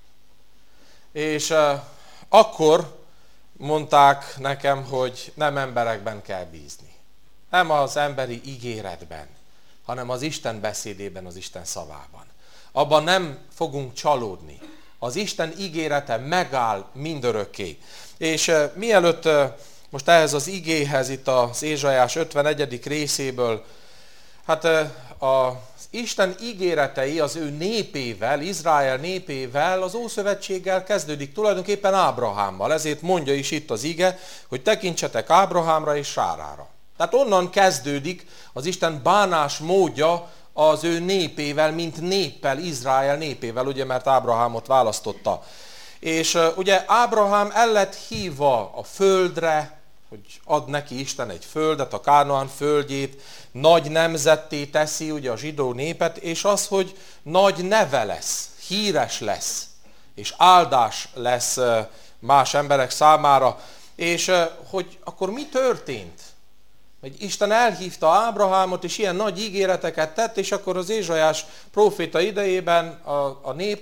És uh, akkor mondták nekem, hogy nem emberekben kell bízni. Nem az emberi ígéretben, hanem az Isten beszédében, az Isten szavában. Abban nem fogunk csalódni. Az Isten ígérete megáll mindörökké. És uh, mielőtt uh, most ehhez az igéhez, itt az Ézsaiás ötvenegyedik részéből, hát uh, az Isten ígéretei az ő népével, Izrael népével, az Ószövetséggel kezdődik, tulajdonképpen Ábrahámmal. Ezért mondja is itt az ige, hogy tekintsetek Ábrahámra és Sárára. Tehát onnan kezdődik az Isten bánás módja az ő népével, mint néppel, Izrael népével, ugye, mert Ábrahámot választotta. És uh, ugye Ábrahám el lett hívva a földre, hogy ad neki Isten egy földet, a Kánaán földjét, nagy nemzetté teszi ugye a zsidó népet, és az, hogy nagy neve lesz, híres lesz, és áldás lesz más emberek számára. És hogy akkor mi történt? Hogy Isten elhívta Ábrahámot, és ilyen nagy ígéreteket tett, és akkor az Ézsaiás próféta idejében a, a nép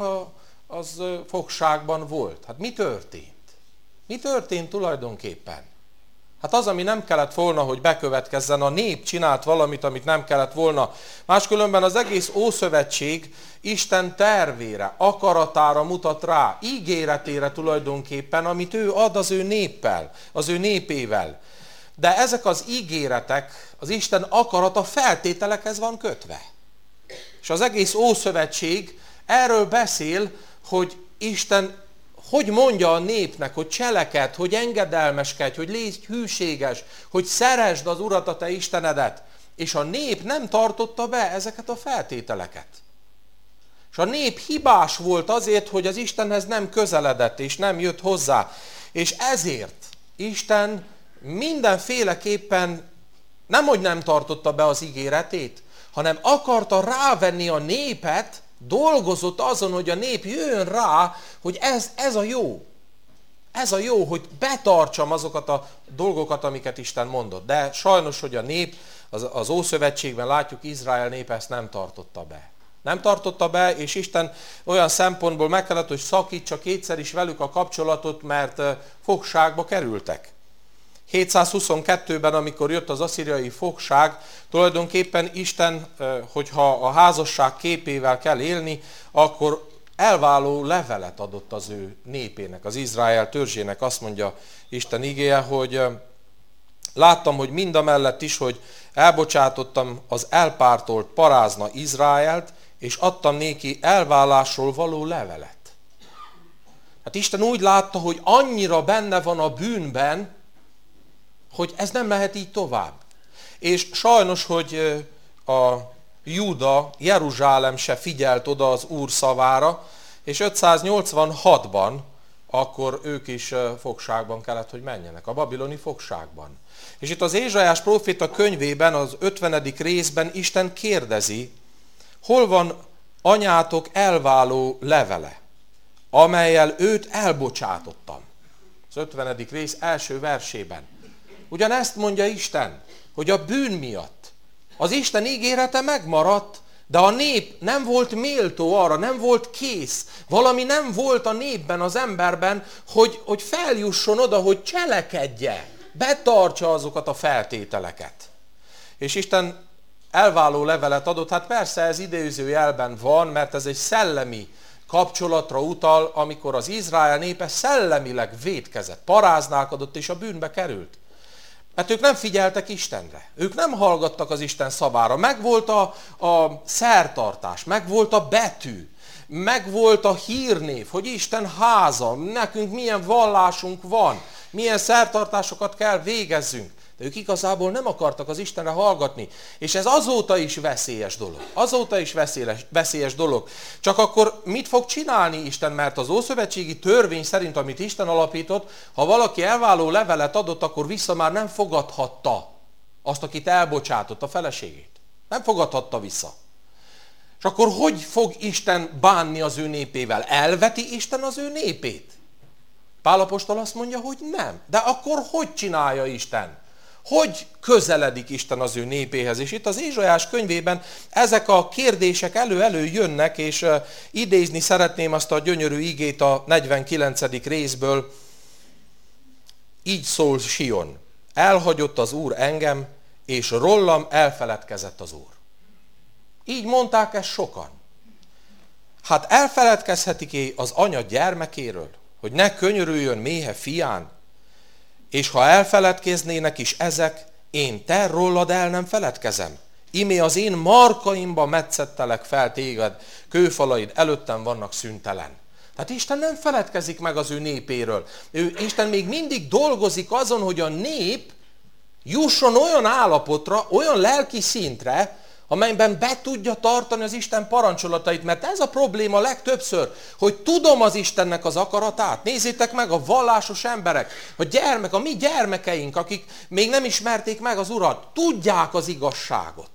az fogságban volt. Hát mi történt? Mi történt tulajdonképpen? Hát az, ami nem kellett volna, hogy bekövetkezzen, a nép csinált valamit, amit nem kellett volna. Máskülönben az egész Ószövetség Isten tervére, akaratára mutat rá, ígéretére tulajdonképpen, amit ő ad az ő néppel, az ő népével. De ezek az ígéretek, az Isten akarata feltételekhez van kötve. És az egész Ószövetség erről beszél, hogy Isten hogy mondja a népnek, hogy cseleked, hogy engedelmeskedj, hogy légy hűséges, hogy szeresd az Urat, a te Istenedet. És a nép nem tartotta be ezeket a feltételeket. És a nép hibás volt azért, hogy az Istenhez nem közeledett, és nem jött hozzá. És ezért Isten mindenféleképpen nem, hogy nem tartotta be az ígéretét, hanem akarta rávenni a népet, dolgozott azon, hogy a nép jöjjön rá, hogy ez, ez a jó. Ez a jó, hogy betartsam azokat a dolgokat, amiket Isten mondott. De sajnos, hogy a nép, az, az Ószövetségben látjuk, Izrael nép ezt nem tartotta be. Nem tartotta be, és Isten olyan szempontból meg kellett, hogy szakítsa kétszer is velük a kapcsolatot, mert fogságba kerültek. hétszázhuszonkettőben, amikor jött az asszíriai fogság, tulajdonképpen Isten, hogyha a házasság képével kell élni, akkor elváló levelet adott az ő népének, az Izrael törzsének. Azt mondja Isten igéje, hogy láttam, hogy mindamellett is, hogy elbocsátottam az elpártolt parázna Izraelt, és adtam néki elválásról való levelet. Hát Isten úgy látta, hogy annyira benne van a bűnben, hogy ez nem mehet így tovább. És sajnos, hogy a Júda, Jeruzsálem se figyelt oda az Úr szavára, és ötszáznyolcvanhatban akkor ők is fogságban kellett, hogy menjenek, a babiloni fogságban. És itt az Ézsaiás próféta könyvében, az ötvenedik részben Isten kérdezi, hol van anyátok elváló levele, amellyel őt elbocsátottam. Az ötvenedik rész első versében. Ugyanezt mondja Isten, hogy a bűn miatt az Isten ígérete megmaradt, de a nép nem volt méltó arra, nem volt kész. Valami nem volt a népben, az emberben, hogy, hogy feljusson oda, hogy cselekedje, betartsa azokat a feltételeket. És Isten elváló levelet adott, hát persze ez idézőjelben van, mert ez egy szellemi kapcsolatra utal, amikor az Izrael népe szellemileg vétkezett, paráználkodott és a bűnbe került. Mert ők nem figyeltek Istenre. Ők nem hallgattak az Isten szavára. Megvolt a, a szertartás, megvolt a betű, megvolt a hírnév, hogy Isten háza, nekünk milyen vallásunk van, milyen szertartásokat kell végezzünk. De ők igazából nem akartak az Istenre hallgatni. És ez azóta is veszélyes dolog. Azóta is veszélyes, veszélyes dolog. Csak akkor mit fog csinálni Isten? Mert az ószövetségi törvény szerint, amit Isten alapított, ha valaki elváló levelet adott, akkor vissza már nem fogadhatta azt, akit elbocsátott, a feleségét. Nem fogadhatta vissza. És akkor hogy fog Isten bánni az ő népével? Elveti Isten az ő népét? Pál apostol azt mondja, hogy nem. De akkor hogy csinálja Isten? Hogy közeledik Isten az ő népéhez? És itt az Ézsaiás könyvében ezek a kérdések elő-elő jönnek, és uh, idézni szeretném azt a gyönyörű igét a negyvenkilencedik részből. Így szól Sion: elhagyott az Úr engem, és rólam elfeledkezett az Úr. Így mondták ezt sokan. Hát elfeledkezhetik-e az anya gyermekéről, hogy ne könyörüljön méhe fián? És ha elfeledkeznének is ezek, én te rólad el nem feledkezem. Imé az én markaimba metszettelek fel téged, kőfalaid előttem vannak szüntelen. Tehát Isten nem feledkezik meg az ő népéről. Ő, Isten még mindig dolgozik azon, hogy a nép jusson olyan állapotra, olyan lelki szintre, amelyben be tudja tartani az Isten parancsolatait, mert ez a probléma legtöbbször, hogy tudom az Istennek az akaratát. Nézzétek meg, a vallásos emberek, a gyermek, a mi gyermekeink, akik még nem ismerték meg az Urat, tudják az igazságot.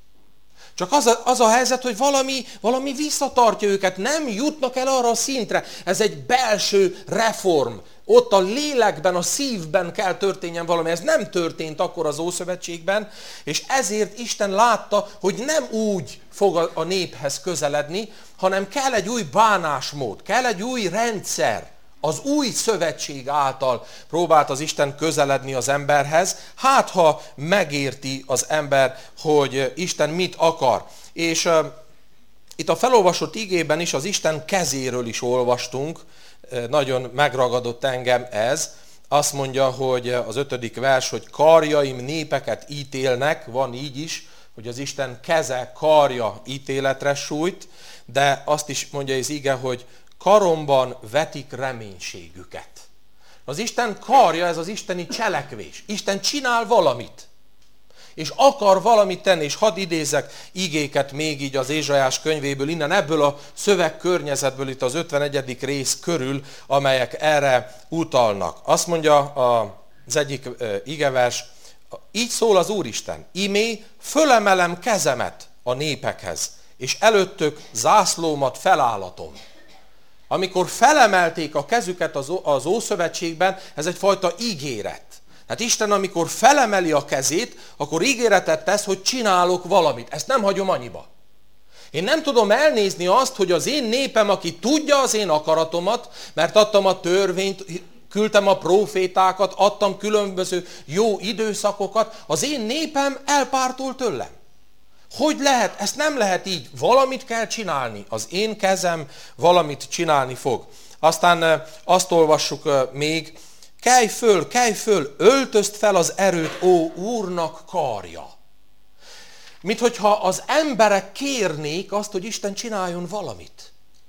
Csak az a, az a helyzet, hogy valami, valami visszatartja őket, nem jutnak el arra a szintre. Ez egy belső reform. Ott a lélekben, a szívben kell történjen valami. Ez nem történt akkor az Ószövetségben, és ezért Isten látta, hogy nem úgy fog a néphez közeledni, hanem kell egy új bánásmód, kell egy új rendszer. Az új szövetség által próbált az Isten közeledni az emberhez, hát ha megérti az ember, hogy Isten mit akar. És uh, itt a felolvasott igében is az Isten kezéről is olvastunk, uh, nagyon megragadott engem ez. Azt mondja, hogy az ötödik vers, hogy karjaim népeket ítélnek, van így is, hogy az Isten keze, karja ítéletre sújt, de azt is mondja az ige, hogy karomban vetik reménységüket. Az Isten karja, ez az isteni cselekvés. Isten csinál valamit. És akar valamit tenni, és hadd idézek igéket még így az Ézsaiás könyvéből, innen ebből a szövegkörnyezetből, itt az ötvenegyedik rész körül, amelyek erre utalnak. Azt mondja az egyik igevers, így szól az Úristen: imé, fölemelem kezemet a népekhez, és előttök zászlómat felállatom. Amikor felemelték a kezüket az Ószövetségben, ez egyfajta ígéret. Hát Isten, amikor felemeli a kezét, akkor ígéretet tesz, hogy csinálok valamit. Ezt nem hagyom annyiba. Én nem tudom elnézni azt, hogy az én népem, aki tudja az én akaratomat, mert adtam a törvényt, küldtem a prófétákat, adtam különböző jó időszakokat, az én népem elpártol tőlem. Hogy lehet? Ezt nem lehet így. Valamit kell csinálni. Az én kezem valamit csinálni fog. Aztán azt olvassuk még, kelj föl, kelj föl, öltözd fel az erőt, ó Úrnak karja. Mint hogyha az emberek kérnék azt, hogy Isten csináljon valamit.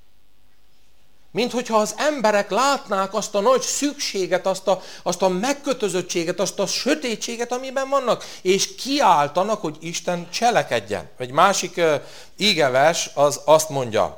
Mint hogyha az emberek látnák azt a nagy szükséget, azt a, azt a megkötözöttséget, azt a sötétséget, amiben vannak, és kiáltanak, hogy Isten cselekedjen. Egy másik uh, ígevers az azt mondja,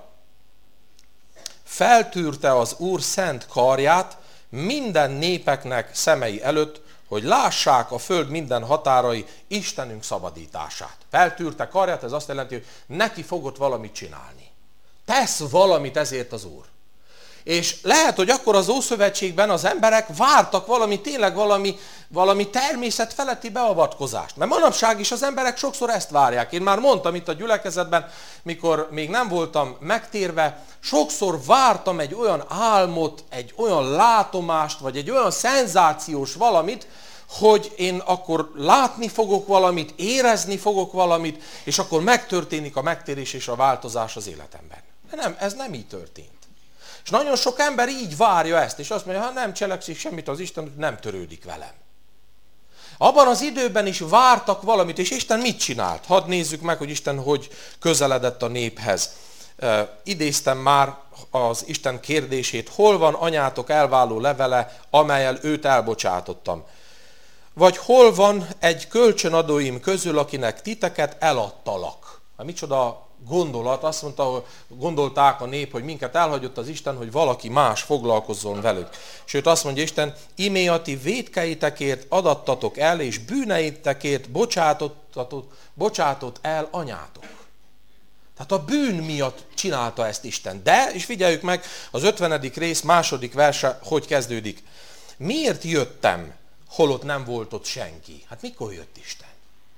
feltűrte az Úr szent karját minden népeknek szemei előtt, hogy lássák a föld minden határai Istenünk szabadítását. Feltűrte karját, ez azt jelenti, hogy neki fogott valamit csinálni. Tesz valamit ezért az Úr. És lehet, hogy akkor az Ószövetségben az emberek vártak valami, tényleg valami, valami természet feletti beavatkozást. Mert manapság is az emberek sokszor ezt várják. Én már mondtam itt a gyülekezetben, mikor még nem voltam megtérve, sokszor vártam egy olyan álmot, egy olyan látomást, vagy egy olyan szenzációs valamit, hogy én akkor látni fogok valamit, érezni fogok valamit, és akkor megtörténik a megtérés és a változás az életemben. De nem, ez nem így történt. És nagyon sok ember így várja ezt, és azt mondja, ha nem cselekszik semmit az Isten, nem törődik velem. Abban az időben is vártak valamit, és Isten mit csinált? Hadd nézzük meg, hogy Isten hogy közeledett a néphez. Uh, idéztem már az Isten kérdését, hol van anyátok elváló levele, amellyel őt elbocsátottam? Vagy hol van egy kölcsönadóim közül, akinek titeket eladtalak? Hát micsoda gondolat, azt mondta, hogy gondolták a nép, hogy minket elhagyott az Isten, hogy valaki más foglalkozzon velük. Sőt azt mondja Isten, imé a ti vétkeitekért adattatok el, és bűneitekért bocsátott, bocsátott el anyátok. Tehát a bűn miatt csinálta ezt Isten. De, és figyeljük meg, az ötvenedik rész második verse hogy kezdődik. Miért jöttem, holott nem volt ott senki? Hát mikor jött Isten?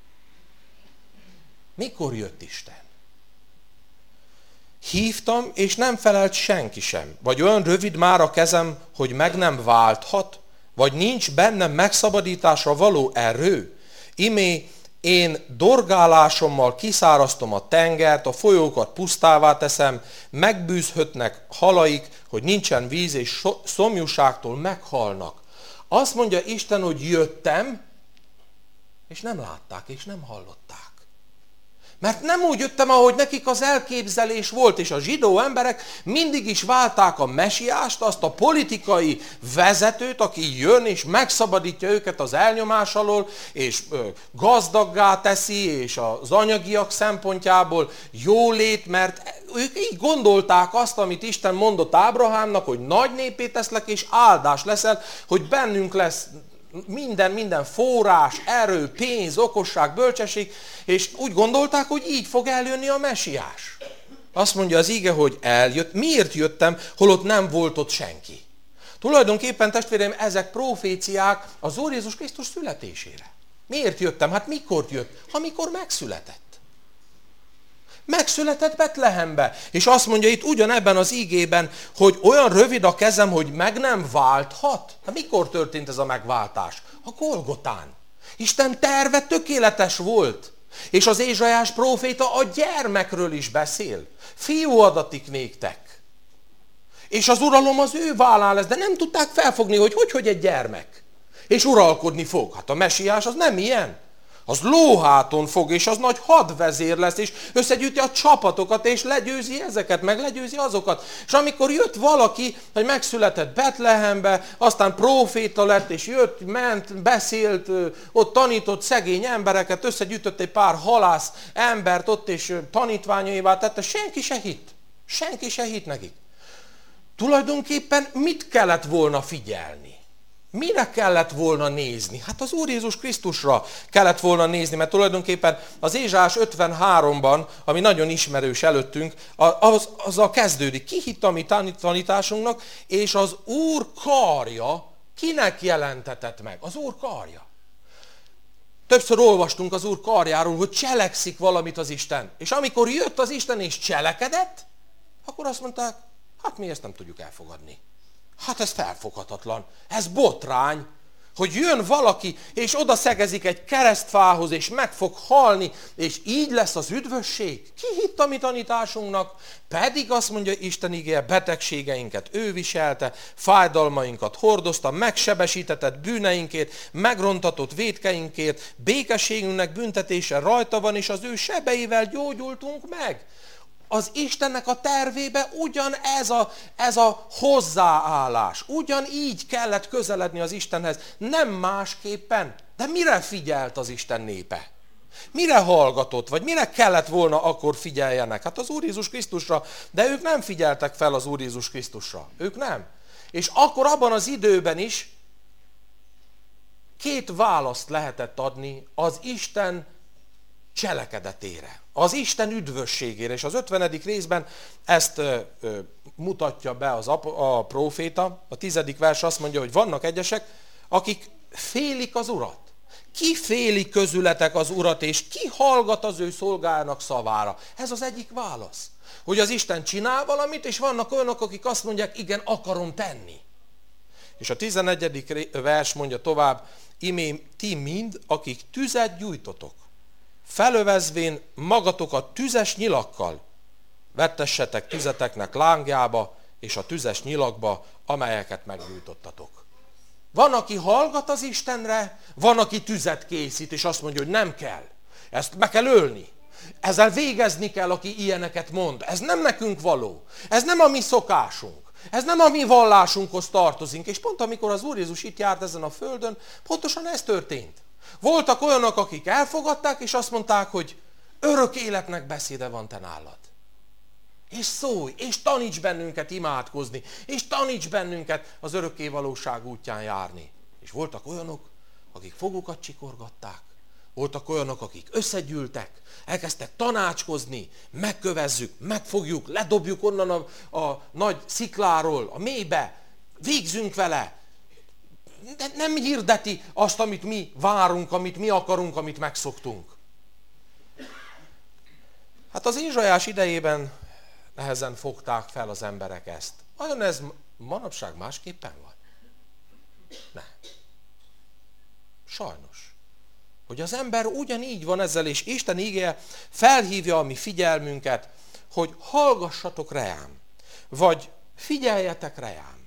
Mikor jött Isten? Hívtam, és nem felelt senki sem. Vagy olyan rövid már a kezem, hogy meg nem válthat? Vagy nincs bennem megszabadításra való erő? Imé, én dorgálásommal kiszáraztom a tengert, a folyókat pusztává teszem, megbűzhötnek halaik, hogy nincsen víz, és szomjúságtól meghalnak. Azt mondja Isten, hogy jöttem, és nem látták, és nem hallották. Mert nem úgy jöttem, ahogy nekik az elképzelés volt, és a zsidó emberek mindig is várták a mesiást, azt a politikai vezetőt, aki jön és megszabadítja őket az elnyomás alól, és gazdaggá teszi, és az anyagiak szempontjából jólét, mert ők így gondolták azt, amit Isten mondott Ábrahámnak, hogy nagy népé teszlek, és áldás leszel, hogy bennünk lesz minden, minden forrás, erő, pénz, okosság, bölcsesség, és úgy gondolták, hogy így fog eljönni a mesiás. Azt mondja az ige, hogy eljött. Miért jöttem, holott nem volt ott senki? Tulajdonképpen, testvéreim, ezek proféciák az Úr Jézus Krisztus születésére. Miért jöttem? Hát mikor jött? Amikor megszületett. Megszületett Betlehembe. És azt mondja itt ugyanebben az ígében, hogy olyan rövid a kezem, hogy meg nem válthat. Hát mikor történt ez a megváltás? A Golgotán. Isten terve tökéletes volt. És az Ézsaiás próféta a gyermekről is beszél. Fiú adatik néktek. És az uralom az ő vállán lesz, de nem tudták felfogni, hogy hogy, hogy egy gyermek. És uralkodni fog. Hát a mesiás az nem ilyen. Az lóháton fog, és az nagy hadvezér lesz, és összegyűjti a csapatokat, és legyőzi ezeket, meg legyőzi azokat. És amikor jött valaki, hogy megszületett Betlehembe, aztán próféta lett, és jött, ment, beszélt, ott tanított szegény embereket, összegyűjtött egy pár halász embert ott, és tanítványaivá tette, senki se hitt. Senki se hitt nekik. Tulajdonképpen mit kellett volna figyelni? Mire kellett volna nézni? Hát az Úr Jézus Krisztusra kellett volna nézni, mert tulajdonképpen az Ézsaiás ötvenháromban, ami nagyon ismerős előttünk, az, azzal kezdődik. Ki hitt a mi tanításunknak, és az Úr karja kinek jelentetett meg? Az Úr karja. Többször olvastunk az Úr karjáról, hogy cselekszik valamit az Isten. És amikor jött az Isten és cselekedett, akkor azt mondták, hát mi ezt nem tudjuk elfogadni. Hát ez felfoghatatlan, ez botrány, hogy jön valaki, és oda szegezik egy keresztfához, és meg fog halni, és így lesz az üdvösség. Ki hitt a mi tanításunknak? Pedig azt mondja Isten igéje, betegségeinket ő viselte, fájdalmainkat hordozta, megsebesítetett bűneinkért, megrontatott vétkeinkért, békességünknek büntetése rajta van, és az ő sebeivel gyógyultunk meg. Az Istennek a tervébe ugyan ez a, ez a hozzáállás, ugyanígy kellett közeledni az Istenhez, nem másképpen. De mire figyelt az Isten népe? Mire hallgatott, vagy mire kellett volna akkor figyeljenek? Hát az Úr Jézus Krisztusra, de ők nem figyeltek fel az Úr Jézus Krisztusra. Ők nem. És akkor abban az időben is két választ lehetett adni az Isten cselekedetére, az Isten üdvösségére, és az ötvenedik részben ezt ö, ö, mutatja be az ap- a próféta. A tizedik vers azt mondja, hogy vannak egyesek, akik félik az Urat. Ki féli közületek az Urat, és ki hallgat az ő szolgájának szavára? Ez az egyik válasz. Hogy az Isten csinál valamit, és vannak olyanok, akik azt mondják, igen, akarom tenni. És a tizenegyedik vers mondja tovább, imém ti mind, akik tüzet gyújtotok, felövezvén magatokat tüzes nyilakkal, vettessetek tüzeteknek lángjába, és a tüzes nyilakba, amelyeket meggyújtottatok. Van, aki hallgat az Istenre, van, aki tüzet készít, és azt mondja, hogy nem kell. Ezt meg kell ölni. Ezzel végezni kell, aki ilyeneket mond. Ez nem nekünk való. Ez nem a mi szokásunk. Ez nem a mi vallásunkhoz tartozik. És pont amikor az Úr Jézus itt járt ezen a földön, pontosan ez történt. Voltak olyanok, akik elfogadták, és azt mondták, hogy örök életnek beszéde van te nálad. És szólj, és taníts bennünket imádkozni, és taníts bennünket az örökké valóság útján járni. És voltak olyanok, akik fogukat csikorgatták, Voltak olyanok, akik összegyűltek, elkezdtek tanácskozni, megkövezzük, megfogjuk, ledobjuk onnan a, a nagy szikláról, a mélybe, végzünk vele. De nem hirdeti azt, amit mi várunk, amit mi akarunk, amit megszoktunk. Hát az Ézsaiás idejében nehezen fogták fel az emberek ezt. Vajon ez manapság másképpen van? Nem. Sajnos. Hogy az ember ugyanígy van ezzel, és Isten ígéje felhívja a mi figyelmünket, hogy hallgassatok rám, vagy figyeljetek rám.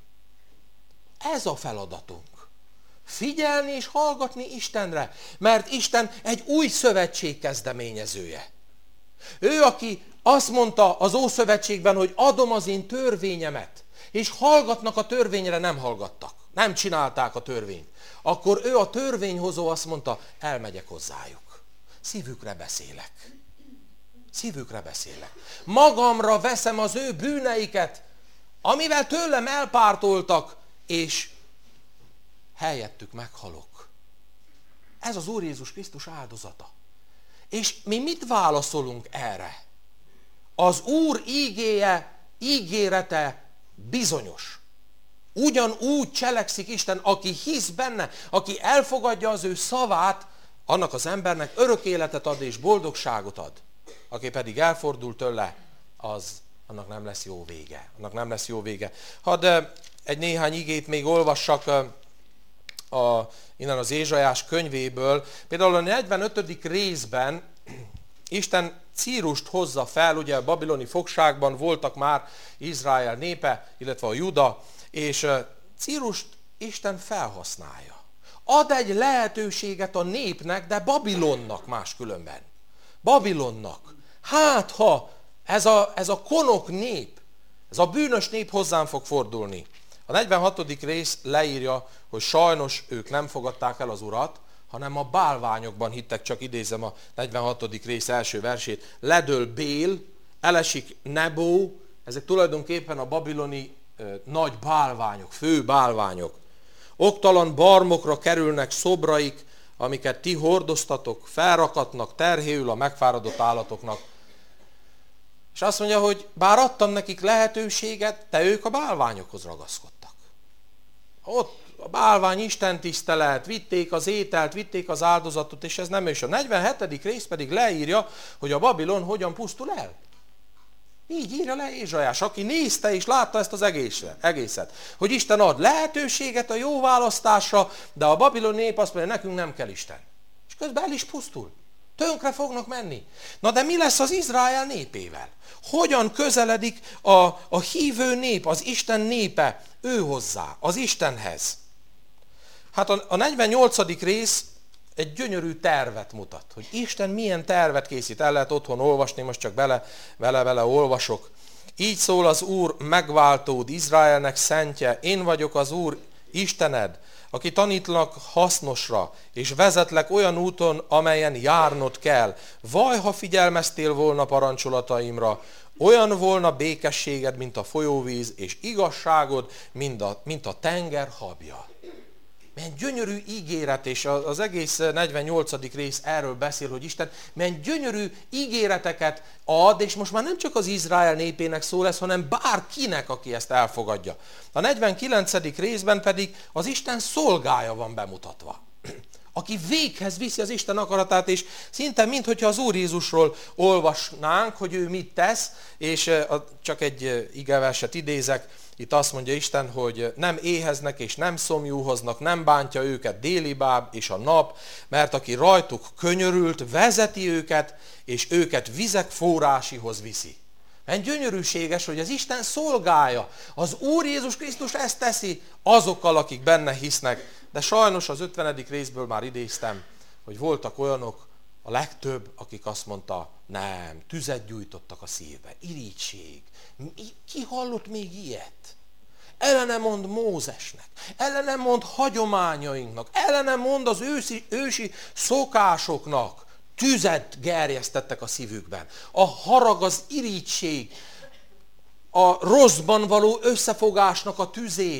Ez a feladatunk. Figyelni és hallgatni Istenre, mert Isten egy új szövetség kezdeményezője. Ő, aki azt mondta az Ószövetségben, hogy adom az én törvényemet, és hallgatnak a törvényre, nem hallgattak, nem csinálták a törvényt. Akkor ő a törvényhozó azt mondta, elmegyek hozzájuk. Szívükre beszélek. Szívükre beszélek. Magamra veszem az ő bűneiket, amivel tőlem elpártoltak, és helyettük meghalok. Ez az Úr Jézus Krisztus áldozata. És mi mit válaszolunk erre? Az Úr ígéje, ígérete bizonyos. Ugyanúgy cselekszik Isten, aki hisz benne, aki elfogadja az ő szavát, annak az embernek örök életet ad és boldogságot ad. Aki pedig elfordul tőle, az, annak nem lesz jó vége. Annak nem lesz jó vége. Hadd egy néhány igét még olvassak a, innen az Ézsaiás könyvéből. Például a negyvenötödik részben Isten Círust hozza fel, ugye a babiloni fogságban voltak már Izrael népe, illetve a Juda, és Círust Isten felhasználja. Ad egy lehetőséget a népnek, de Babilonnak máskülönben. Babilonnak. Hát ha ez a, ez a konok nép, ez a bűnös nép hozzám fog fordulni. A negyvenhatodik rész leírja, hogy sajnos ők nem fogadták el az Urat, hanem a bálványokban hittek, csak idézem a negyvenhatodik rész első versét. Ledől Bél, elesik Nebó, ezek tulajdonképpen a babiloni ö, nagy bálványok, fő bálványok. Oktalan barmokra kerülnek szobraik, amiket ti hordoztatok, felrakatnak terhéül a megfáradott állatoknak. És azt mondja, hogy bár adtam nekik lehetőséget, de ők a bálványokhoz ragaszkodtak. Ott a bálvány istentisztelet, vitték az ételt, vitték az áldozatot, és ez nem is. A negyvenhetedik rész pedig leírja, hogy a Babilon hogyan pusztul el. Így írja le Ézsaiás, aki nézte és látta ezt az egészet. Hogy Isten ad lehetőséget a jó választásra, de a babiloni nép azt mondja, nekünk nem kell Isten. És közben el is pusztul. Tönkre fognak menni. Na de mi lesz az Izrael népével? Hogyan közeledik a, a hívő nép, az Isten népe ő hozzá, az Istenhez? Hát a, a negyvennyolcadik rész egy gyönyörű tervet mutat, hogy Isten milyen tervet készít. El lehet otthon olvasni, most csak bele, vele, vele olvasok. Így szól az Úr, megváltód, Izraelnek szentje, én vagyok az Úr, Istened, aki tanítlak hasznosra, és vezetlek olyan úton, amelyen járnod kell. Vaj, ha figyelmeztél volna parancsolataimra, olyan volna békességed, mint a folyóvíz, és igazságod, mint a, mint a tenger habja. Milyen gyönyörű ígéret, és az egész negyvennyolcadik rész erről beszél, hogy Isten milyen gyönyörű ígéreteket ad, és most már nem csak az Izrael népének szól ez, hanem bárkinek, aki ezt elfogadja. A negyvenkilencedik részben pedig az Isten szolgája van bemutatva, aki véghez viszi az Isten akaratát, és szinte minthogyha az Úr Jézusról olvasnánk, hogy ő mit tesz, és csak egy igeverset idézek. Itt azt mondja Isten, hogy nem éheznek és nem szomjúhoznak, nem bántja őket déli báb és a nap, mert aki rajtuk könyörült, vezeti őket, és őket vizek forrásihoz viszi. Mert gyönyörűséges, hogy az Isten szolgálja. Az Úr Jézus Krisztus ezt teszi azokkal, akik benne hisznek. De sajnos az ötvenedik részből már idéztem, hogy voltak olyanok, a legtöbb, akik azt mondta, nem, tüzet gyújtottak a szívbe, irigység. Ki hallott még ilyet? Ellene mond Mózesnek, ellene mond hagyományainknak, ellene mond az ősi, ősi szokásoknak. Tüzet gerjesztettek a szívükben. A harag, az irigység, a rosszban való összefogásnak a tüzét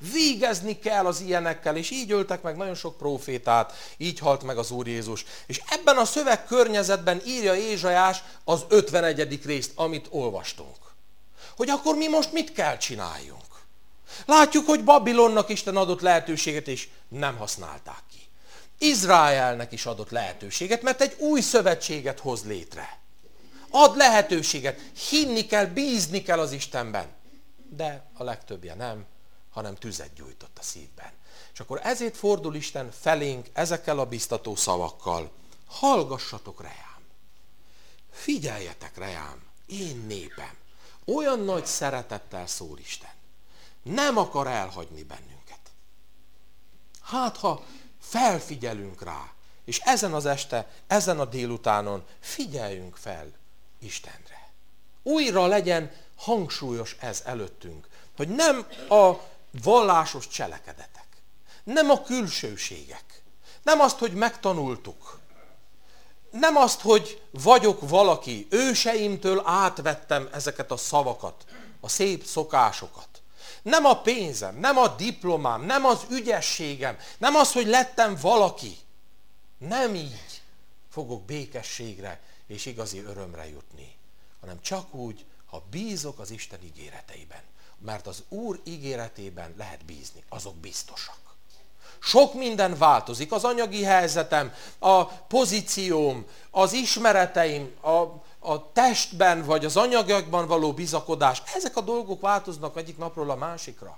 Végezni kell az ilyenekkel, és így öltek meg nagyon sok prófétát, így halt meg az Úr Jézus. És ebben a szövegkörnyezetben írja Ézsaiás az ötvenegyedik részt, amit olvastunk. Hogy akkor mi most mit kell csináljunk? Látjuk, hogy Babilonnak Isten adott lehetőséget, és nem használták ki. Izraelnek is adott lehetőséget, mert egy új szövetséget hoz létre. Ad lehetőséget, hinni kell, bízni kell az Istenben. De a legtöbbje nem, hanem tüzet gyújtott a szívben. És akkor ezért fordul Isten felénk ezekkel a biztató szavakkal. Hallgassatok reám, figyeljetek reám, én népem. Olyan nagy szeretettel szól Isten. Nem akar elhagyni bennünket. Hát, ha felfigyelünk rá, és ezen az este, ezen a délutánon figyeljünk fel Istenre. Újra legyen hangsúlyos ez előttünk, hogy nem a vallásos cselekedetek, nem a külsőségek, nem azt, hogy megtanultuk, nem azt, hogy vagyok valaki, őseimtől átvettem ezeket a szavakat, a szép szokásokat. Nem a pénzem, nem a diplomám, nem az ügyességem, nem az, hogy lettem valaki. Nem így fogok békességre és igazi örömre jutni, hanem csak úgy, ha bízok az Isten ígéreteiben. Mert az Úr ígéretében lehet bízni, azok biztosak. Sok minden változik, az anyagi helyzetem, a pozícióm, az ismereteim, a, a testben vagy az anyagokban való bizakodás, ezek a dolgok változnak egyik napról a másikra.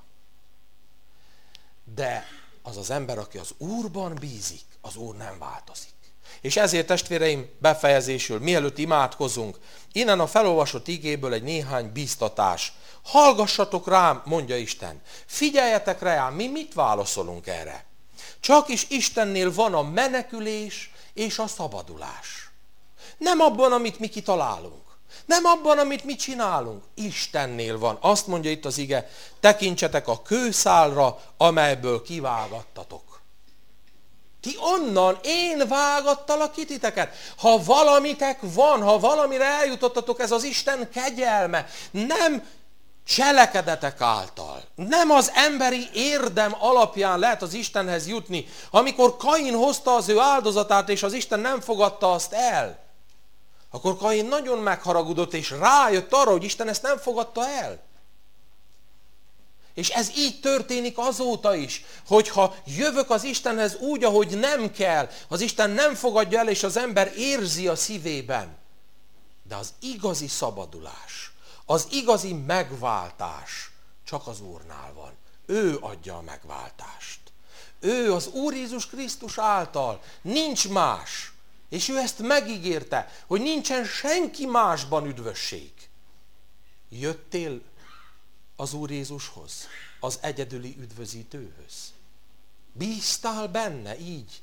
De az az ember, aki az Úrban bízik, az Úr nem változik. És ezért, testvéreim, befejezésül, mielőtt imádkozunk, innen a felolvasott igéből egy néhány bíztatás. Hallgassatok rám, mondja Isten. Figyeljetek rám, mi mit válaszolunk erre? Csak is Istennél van a menekülés és a szabadulás. Nem abban, amit mi kitalálunk. Nem abban, amit mi csinálunk. Istennél van. Azt mondja itt az ige, tekintsetek a kőszálra, amelyből kivágattatok. Ti onnan, én vágattalak ki titeket. Ha valamitek van, ha valamire eljutottatok, ez az Isten kegyelme. Nem cselekedetek által. Nem az emberi érdem alapján lehet az Istenhez jutni. Amikor Kain hozta az ő áldozatát, és az Isten nem fogadta azt el, akkor Kain nagyon megharagudott, és rájött arra, hogy Isten ezt nem fogadta el. És ez így történik azóta is, hogyha jövök az Istenhez úgy, ahogy nem kell, az Isten nem fogadja el, és az ember érzi a szívében. De az igazi szabadulás, az igazi megváltás csak az Úrnál van. Ő adja a megváltást. Ő az Úr Jézus Krisztus által, nincs más. És ő ezt megígérte, hogy nincsen senki másban üdvösség. Jöttél az Úr Jézushoz, az egyedüli üdvözítőhöz. Bíztál benne így?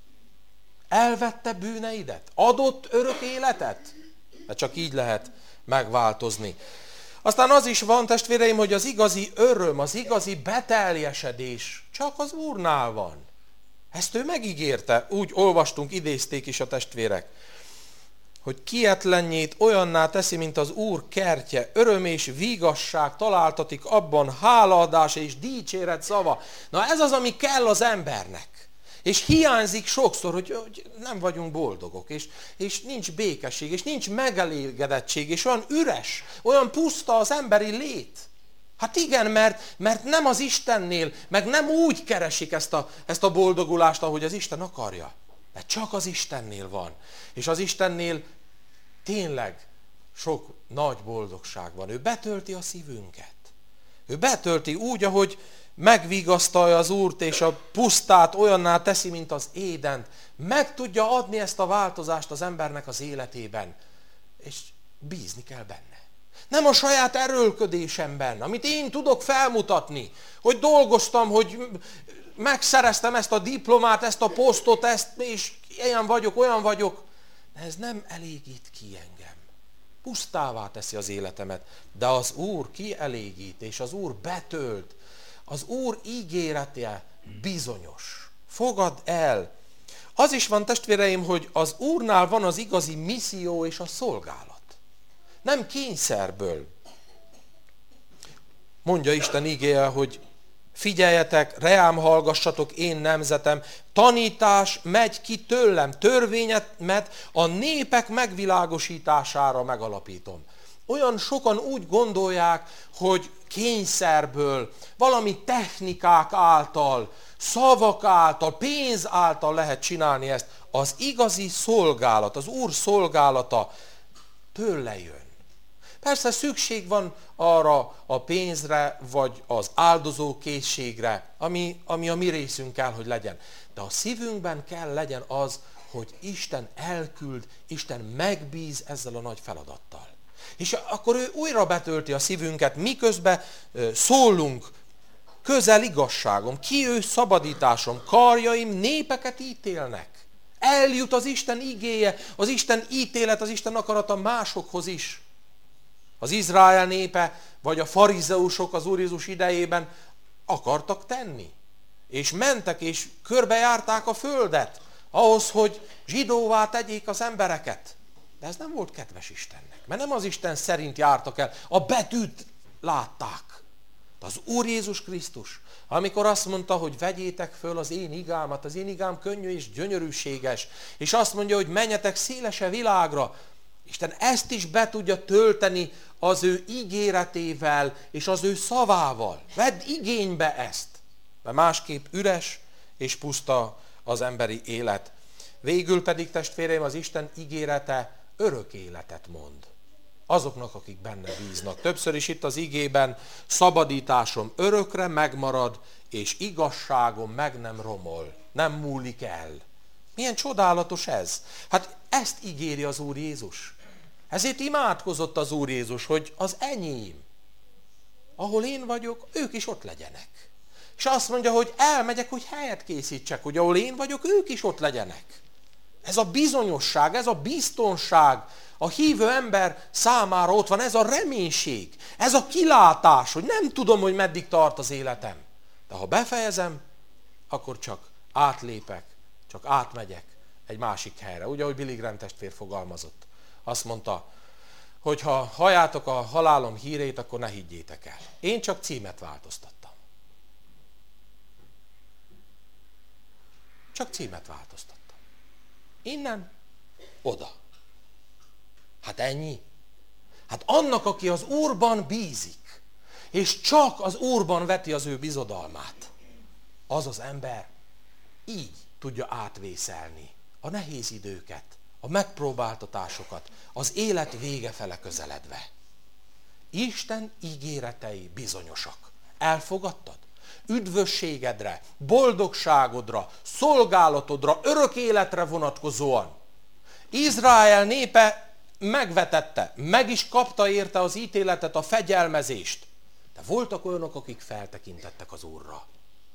Elvette bűneidet? Adott örök életet? Mert csak így lehet megváltozni. Aztán az is van, testvéreim, hogy az igazi öröm, az igazi beteljesedés csak az Úrnál van. Ezt ő megígérte, úgy olvastunk, idézték is a testvérek, hogy kietlennyét olyanná teszi, mint az Úr kertje, öröm és vigasság találtatik abban, hálaadás és dicséret szava. Na ez az, ami kell az embernek. És hiányzik sokszor, hogy, hogy nem vagyunk boldogok, és, és nincs békesség, és nincs megelégedettség, és olyan üres, olyan puszta az emberi lét. Hát igen, mert, mert nem az Istennél, meg nem úgy keresik ezt a, ezt a boldogulást, ahogy az Isten akarja. De csak az Istennél van. És az Istennél tényleg sok nagy boldogság van. Ő betölti a szívünket. Ő betölti úgy, ahogy megvigasztalja az Úrt, és a pusztát olyanná teszi, mint az Édent. Meg tudja adni ezt a változást az embernek az életében. És bízni kell benne. Nem a saját erőlködésemben, amit én tudok felmutatni, hogy dolgoztam, hogy megszereztem ezt a diplomát, ezt a posztot, ezt, és ilyen vagyok, olyan vagyok. De ez nem elégít ki engem. Pusztává teszi az életemet. De az Úr kielégít, és az Úr betölt. Az Úr ígérete bizonyos. Fogad el. Az is van, testvéreim, hogy az Úrnál van az igazi misszió és a szolgálat. Nem kényszerből. Mondja Isten igéje, hogy figyeljetek, reám hallgassatok, én nemzetem, tanítás megy ki tőlem, törvényemet a népek megvilágosítására megalapítom. Olyan sokan úgy gondolják, hogy kényszerből, valami technikák által, szavak által, pénz által lehet csinálni ezt. Az igazi szolgálat, az Úr szolgálata tőle jön. Persze szükség van arra a pénzre, vagy az áldozókészségre, ami, ami a mi részünk kell, hogy legyen. De a szívünkben kell legyen az, hogy Isten elküld, Isten megbíz ezzel a nagy feladattal. És akkor ő újra betölti a szívünket, miközben szólunk, közel igazságom, ki ő szabadításom, karjaim népeket ítélnek. Eljut az Isten igéje, az Isten ítélet, az Isten akarata másokhoz is. Az Izrael népe, vagy a farizeusok az Úr Jézus idejében akartak tenni. És mentek, és körbejárták a földet, ahhoz, hogy zsidóvá tegyék az embereket. De ez nem volt kedves Istennek, mert nem az Isten szerint jártak el, a betűt látták. De az Úr Jézus Krisztus, amikor azt mondta, hogy vegyétek föl az én igámat, az én igám könnyű és gyönyörűséges, és azt mondja, hogy menjetek szélese világra, Isten ezt is be tudja tölteni az ő ígéretével és az ő szavával. Vedd igénybe ezt, mert másképp üres és puszta az emberi élet. Végül pedig, testvéreim, az Isten ígérete örök életet mond azoknak, akik benne bíznak. Többször is itt az igében, szabadításom örökre megmarad, és igazságom meg nem romol, nem múlik el. Milyen csodálatos ez! Hát ezt ígéri az Úr Jézus. Ezért imádkozott az Úr Jézus, hogy az enyém, ahol én vagyok, ők is ott legyenek. És azt mondja, hogy elmegyek, hogy helyet készítsek, hogy ahol én vagyok, ők is ott legyenek. Ez a bizonyosság, ez a biztonság a hívő ember számára ott van, ez a reménység, ez a kilátás, hogy nem tudom, hogy meddig tart az életem. De ha befejezem, akkor csak átlépek, csak átmegyek egy másik helyre. Ugye, ahogy Billy Graham testvér fogalmazott. Azt mondta, hogy ha halljátok a halálom hírét, akkor ne higgyétek el. Én csak címet változtattam. Csak címet változtattam. Innen, oda. Hát ennyi. Hát annak, aki az Úrban bízik, és csak az Úrban veti az ő bizodalmát, az az ember így tudja átvészelni a nehéz időket, a megpróbáltatásokat, az élet vége fele közeledve. Isten ígéretei bizonyosak. Elfogadtad? Üdvösségedre, boldogságodra, szolgálatodra, örök életre vonatkozóan. Izrael népe megvetette, meg is kapta érte az ítéletet, a fegyelmezést. De voltak olyanok, akik feltekintettek az Úrra.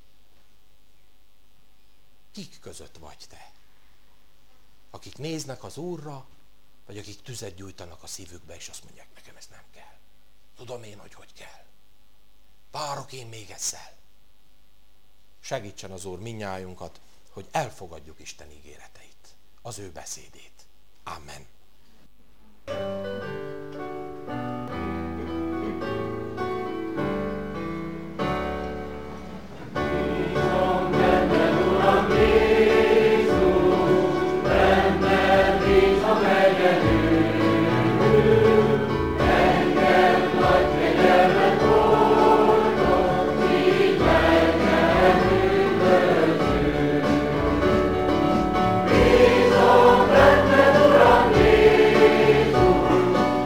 Kik között vagy te? Akik néznek az Úrra, vagy akik tüzet gyújtanak a szívükbe, és azt mondják, nekem ez nem kell. Tudom én, hogy hogy kell. Várok én még egyszer. Segítsen az Úr mindnyájunkat, hogy elfogadjuk Isten ígéreteit, az ő beszédét. Amen. Bízom benned, Uram Jézus,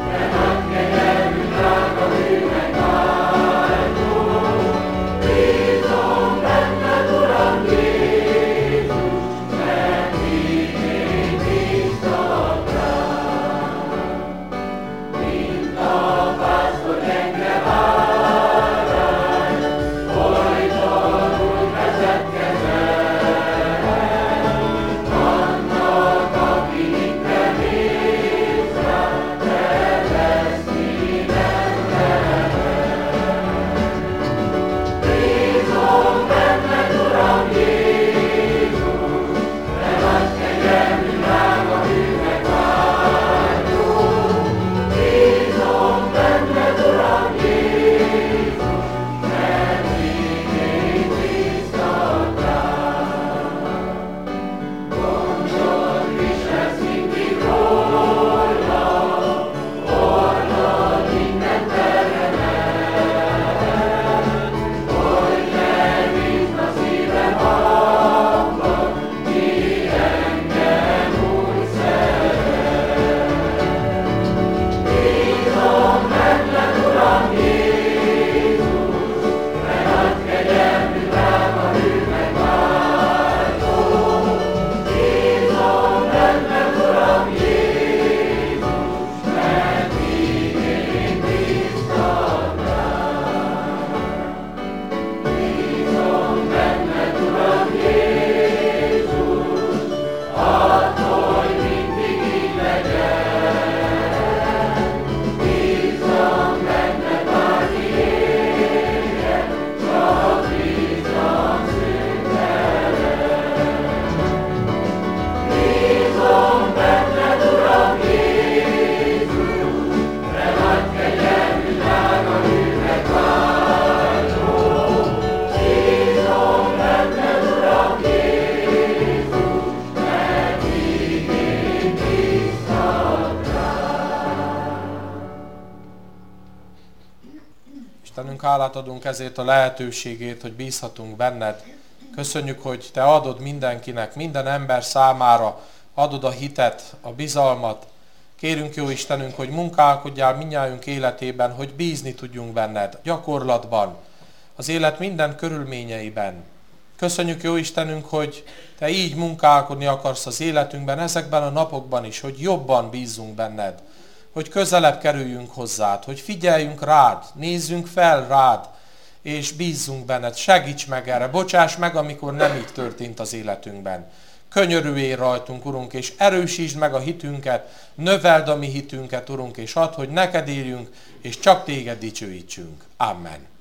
Urunk, hálát adunk ezért a lehetőségért, hogy bízhatunk benned. Köszönjük, hogy te adod mindenkinek, minden ember számára, adod a hitet, a bizalmat. Kérünk, jó Istenünk, hogy munkálkodjál mindnyájunk életében, hogy bízni tudjunk benned, gyakorlatban, az élet minden körülményeiben. Köszönjük, jó Istenünk, hogy te így munkálkodni akarsz az életünkben, ezekben a napokban is, hogy jobban bízzunk benned, hogy közelebb kerüljünk hozzád, hogy figyeljünk rád, nézzünk fel rád, és bízzunk benned. Segíts meg erre, bocsáss meg, amikor nem így történt az életünkben. Könyörülj rajtunk, Urunk, és erősítsd meg a hitünket, növeld a mi hitünket, Urunk, és add, hogy neked éljünk, és csak téged dicsőítsünk. Amen.